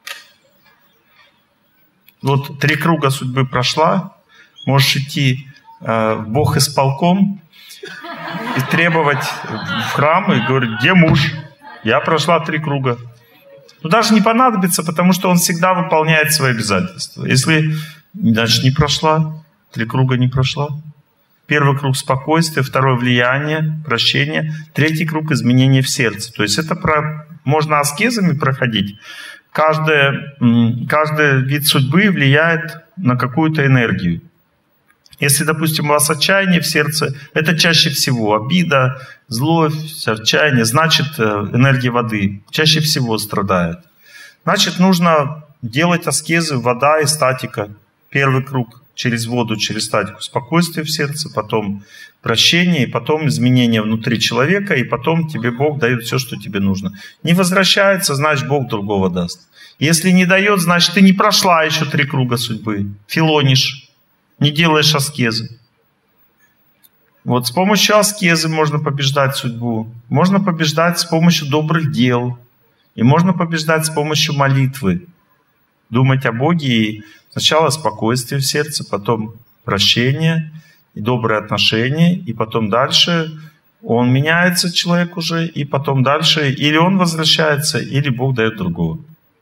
A: Вот три круга судьбы прошла, можешь идти э, в Бог исполком и требовать в храм и говорить, где муж? Я прошла три круга. Но даже не понадобится, потому что он всегда выполняет свои обязательства. Если, значит, не прошла, три круга не прошла. Первый круг спокойствия, второй влияние, прощение, третий круг изменения в сердце. То есть это про, можно аскезами проходить. Каждый, каждый вид судьбы влияет на какую-то энергию. Если, допустим, у вас отчаяние в сердце, это чаще всего обида, злость, отчаяние, значит, энергия воды чаще всего страдает. Значит, нужно делать аскезы, вода и статика. Первый круг через воду, через статику, спокойствие в сердце, потом прощение, и потом изменения внутри человека, и потом тебе Бог дает все, что тебе нужно. Не возвращается, значит, Бог другого даст. Если не дает, значит, ты не прошла еще три круга судьбы, филонишь. Не делаешь аскезы. Вот с помощью аскезы можно побеждать судьбу. Можно побеждать с помощью добрых дел. И можно побеждать с помощью молитвы. Думать о Боге. И сначала спокойствие в сердце, потом прощение и добрые отношения. И потом дальше он меняется, человек уже. И потом дальше или он возвращается, или Бог дает другого.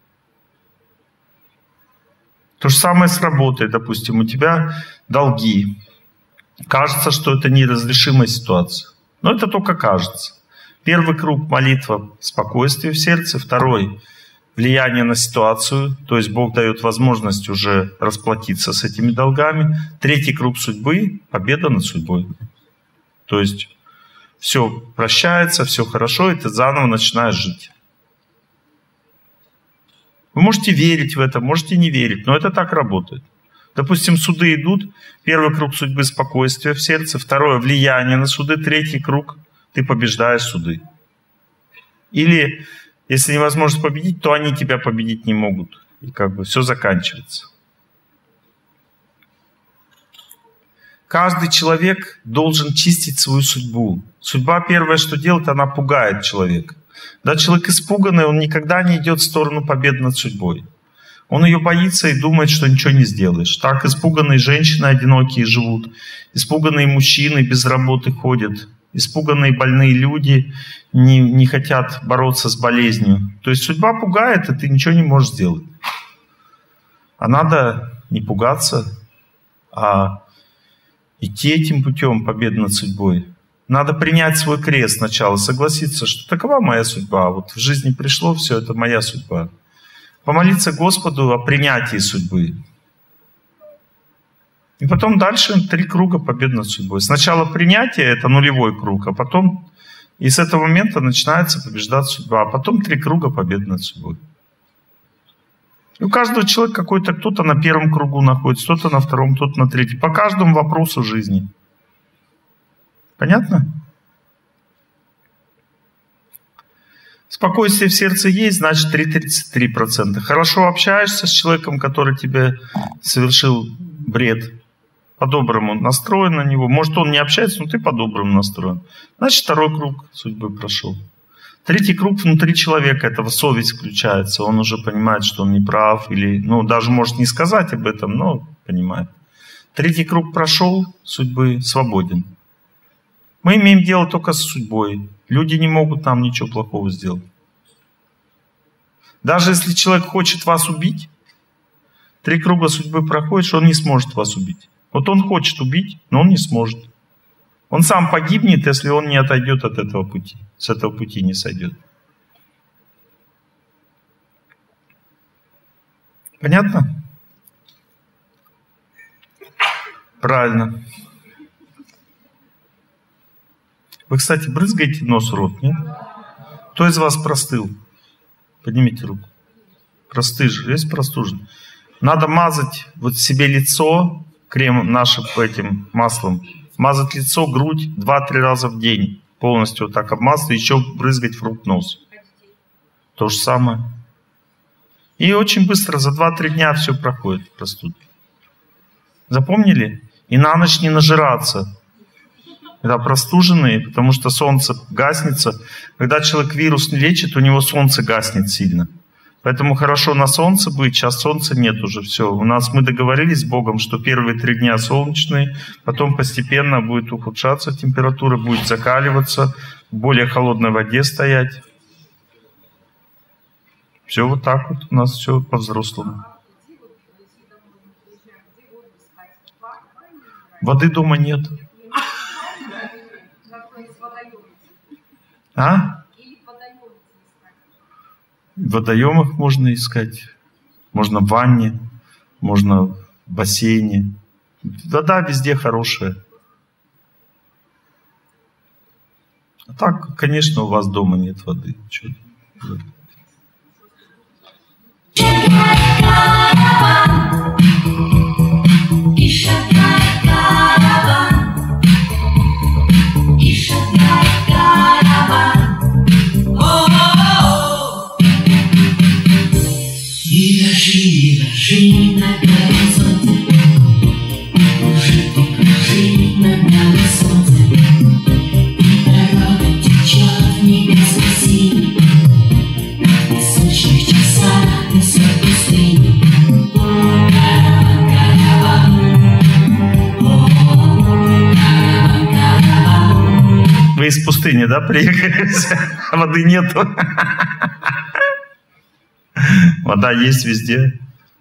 A: То же самое с работой. Допустим, у тебя долги. Кажется, что это неразрешимая ситуация. Но это только кажется. Первый круг — молитва, спокойствие в сердце. Второй — влияние на ситуацию. То есть Бог дает возможность уже расплатиться с этими долгами. Третий круг судьбы — победа над судьбой. То есть все прощается, все хорошо, и ты заново начинаешь жить. Вы можете верить в это, можете не верить, но это так работает. Допустим, суды идут, первый круг судьбы — спокойствие в сердце, второе — влияние на суды, третий круг — ты побеждаешь суды. Или, если невозможно победить, то они тебя победить не могут. И как бы все заканчивается. Каждый человек должен чистить свою судьбу. Судьба первое, что делает, она пугает человека. Да, человек испуганный, он никогда не идет в сторону победы над судьбой. Он ее боится и думает, что ничего не сделаешь. Так испуганные женщины одинокие живут, испуганные мужчины без работы ходят, испуганные больные люди не, не хотят бороться с болезнью. То есть судьба пугает, и ты ничего не можешь сделать. А надо не пугаться, а идти этим путем победы над судьбой. Надо принять свой крест сначала, согласиться, что такова моя судьба. Вот в жизни пришло все, это моя судьба. Помолиться Господу о принятии судьбы. И потом дальше три круга победы над судьбой. Сначала принятие, это нулевой круг, а потом и с этого момента начинается побеждать судьба, а потом три круга победы над судьбой. И у каждого человека какой-то, кто-то на первом кругу находится, кто-то на втором, кто-то на третьем. По каждому вопросу жизни. Понятно? Спокойствие в сердце есть, значит три целых тридцать три сотых процента. Хорошо общаешься с человеком, который тебе совершил бред. По-доброму настроен на него. Может, он не общается, но ты по-доброму настроен. Значит, второй круг судьбы прошел. Третий круг внутри человека, этого совесть включается. Он уже понимает, что он не прав. Или, ну, даже может не сказать об этом, но понимает. Третий круг прошел, судьбы свободен. Мы имеем дело только с судьбой. Люди не могут нам ничего плохого сделать. Даже если человек хочет вас убить, три круга судьбы проходит, что он не сможет вас убить. Вот он хочет убить, но он не сможет. Он сам погибнет, если он не отойдет от этого пути. С этого пути не сойдет. Понятно? Правильно. Вы, кстати, брызгаете нос в рот, нет? Кто из вас простыл? Поднимите руку. Простыж, есть простужен. Надо мазать вот себе лицо кремом нашим этим маслом. Мазать лицо, грудь два-три раза в день. Полностью вот так обмазать, и еще брызгать в рот, нос. То же самое. И очень быстро, за два-три дня все проходит, простуда. Запомнили? И на ночь не нажираться. Когда простуженные, потому что солнце гаснется. Когда человек вирус не лечит, у него солнце гаснет сильно. Поэтому хорошо на солнце быть, сейчас солнца нет уже, все. У нас мы договорились с Богом, что первые три дня солнечные, потом постепенно будет ухудшаться температура, будет закаливаться, в более холодной воде стоять. Все вот так вот, у нас все по-взрослому. Воды дома нет. А? В водоемах можно искать. Можно в ванне, можно в бассейне. Вода везде хорошая. А так, конечно, у вас дома нет воды. Чё?
G: Кружи на горизонте, кружи ты, кружи над нами солнце, и дорога течет в небесной синей, на песочных часах несет пустыни. Караван, караван, о, караван, караван.
A: Вы из пустыни, да, приехали? Воды нету. Вода есть везде.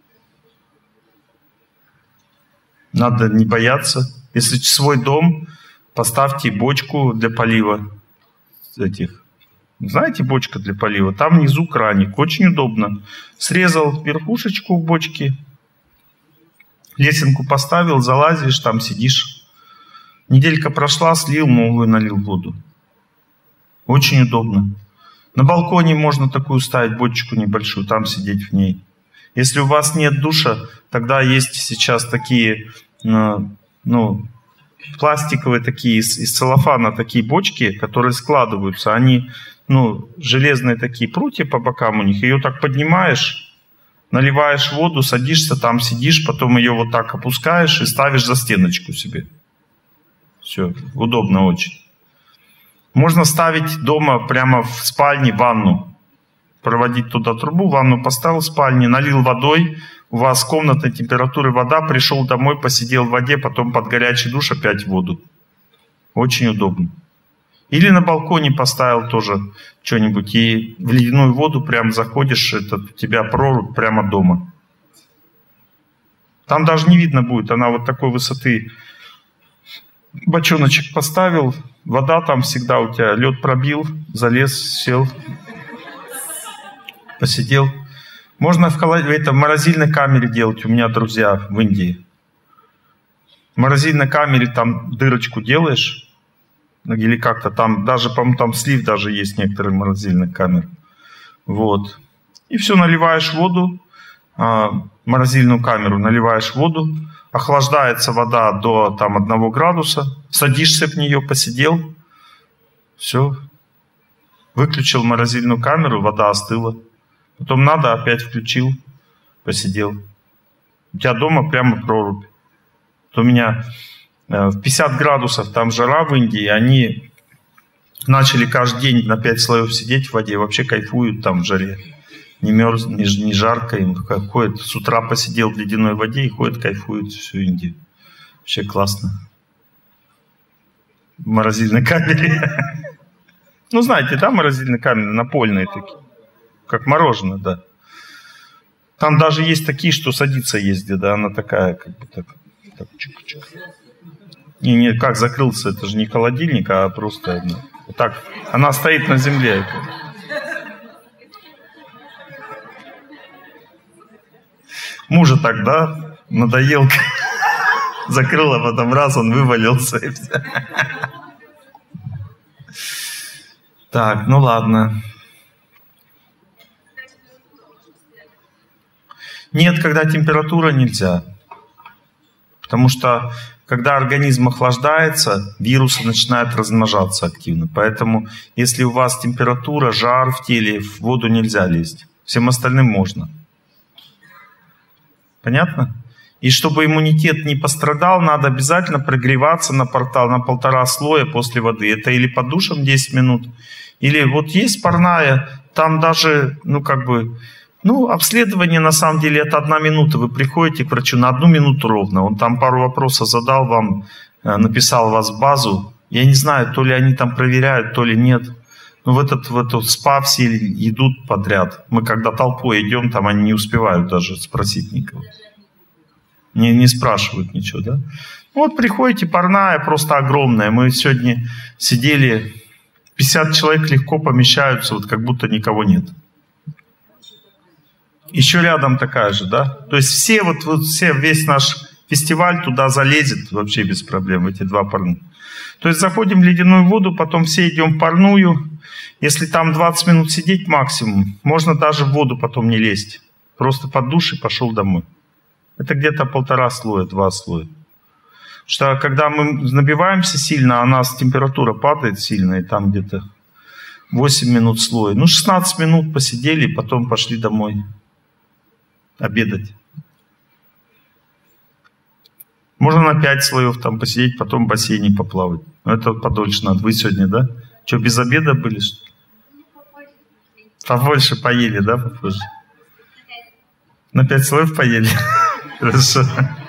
A: Надо не бояться. Если свой дом, поставьте бочку для полива этих. Знаете, бочка для полива? Там внизу краник. Очень удобно. Срезал верхушечку бочки, лесенку поставил, залазишь, там сидишь. Неделька прошла, слил новую, налил воду. Очень удобно. На балконе можно такую ставить бочку небольшую, там сидеть в ней. Если у вас нет душа, тогда есть сейчас такие, ну, пластиковые такие, из, из целлофана такие бочки, которые складываются. Они, ну, железные такие прутья по бокам у них. Ее так поднимаешь, наливаешь воду, садишься, там сидишь, потом ее вот так опускаешь и ставишь за стеночку себе. Все, удобно очень. Можно ставить дома прямо в спальне ванну. Проводить туда трубу, ванну поставил в спальне, налил водой. У вас комнатной температуры вода, пришел домой, посидел в воде, потом под горячий душ опять в воду. Очень удобно. Или на балконе поставил тоже что-нибудь, и в ледяную воду прям заходишь, это у тебя прорубь прямо дома. Там даже не видно будет, она вот такой высоты. Бочоночек поставил, вода там всегда у тебя, лед пробил, залез, сел, посидел. Можно в, холод... это, в морозильной камере делать, у меня друзья в Индии. В морозильной камере там дырочку делаешь, или как-то там, даже, по-моему, там слив даже есть некоторые морозильные камеры. Вот. И все, наливаешь воду, морозильную камеру, наливаешь воду, охлаждается вода до там одного градуса, садишься в нее, посидел, все, выключил морозильную камеру, вода остыла. Потом надо, опять включил, посидел. У тебя дома прямо прорубь. Вот у меня в пятьдесят градусов, там жара в Индии, они начали каждый день на пять слоев сидеть в воде, вообще кайфуют там в жаре. Не мерзнет, не, не жарко им. Ходят, с утра посидел в ледяной воде и ходят, кайфуют всю Индию. Вообще классно. В морозильной камере. Ну, знаете, да, морозильные камеры напольные такие. Как мороженое, да. Там даже есть такие, что садиться есть где, да, она такая, как бы так. так чик-чик. Не, не, как закрылся, это же не холодильник, а просто ну, вот так. Она стоит на земле. Мужа так, да, надоел. Закрыла, потом раз, он вывалился. И все. Так, ну ладно. Нет, когда температура, нельзя. Потому что, когда организм охлаждается, вирусы начинают размножаться активно. Поэтому, если у вас температура, жар в теле, в воду нельзя лезть. Всем остальным можно. Понятно? И чтобы иммунитет не пострадал, надо обязательно прогреваться на, портал, на полтора слоя после воды. Это или под душем десять минут, или вот есть парная, там даже, ну как бы, ну обследование на самом деле это одна минута. Вы приходите к врачу на одну минуту ровно. Он там пару вопросов задал вам, написал вас в базу. Я не знаю, то ли они там проверяют, то ли нет. Но в этот, в этот спа все идут подряд. Мы когда толпой идем, там они не успевают даже спросить никого. Не, не спрашивают ничего, да? Вот приходите, парная просто огромная. Мы сегодня сидели, пятьдесят человек легко помещаются, вот как будто никого нет. Еще рядом такая же, да? То есть все, вот, вот все, весь наш фестиваль туда залезет вообще без проблем, эти два парных. То есть заходим в ледяную воду, потом все идем в парную. Если там двадцать минут сидеть максимум, можно даже в воду потом не лезть. Просто под душ и пошел домой. Это где-то полтора слоя, два слоя. Потому что когда мы набиваемся сильно, а у нас температура падает сильно, и там где-то восемь минут слоя. Ну, шестнадцать минут посидели, потом пошли домой обедать. Можно на пять слоев там посидеть, потом в бассейне поплавать. Но это подольше надо. Вы сегодня, да? Что, без обеда были, что ли? Побольше поели, да, попозже? На пять слоев поели? Хорошо.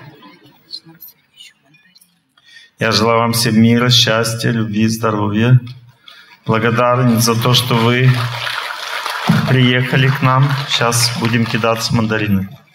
A: Я желаю вам всем мира, счастья, любви, здоровья. Благодарен за то, что вы приехали к нам. Сейчас будем кидаться мандарины.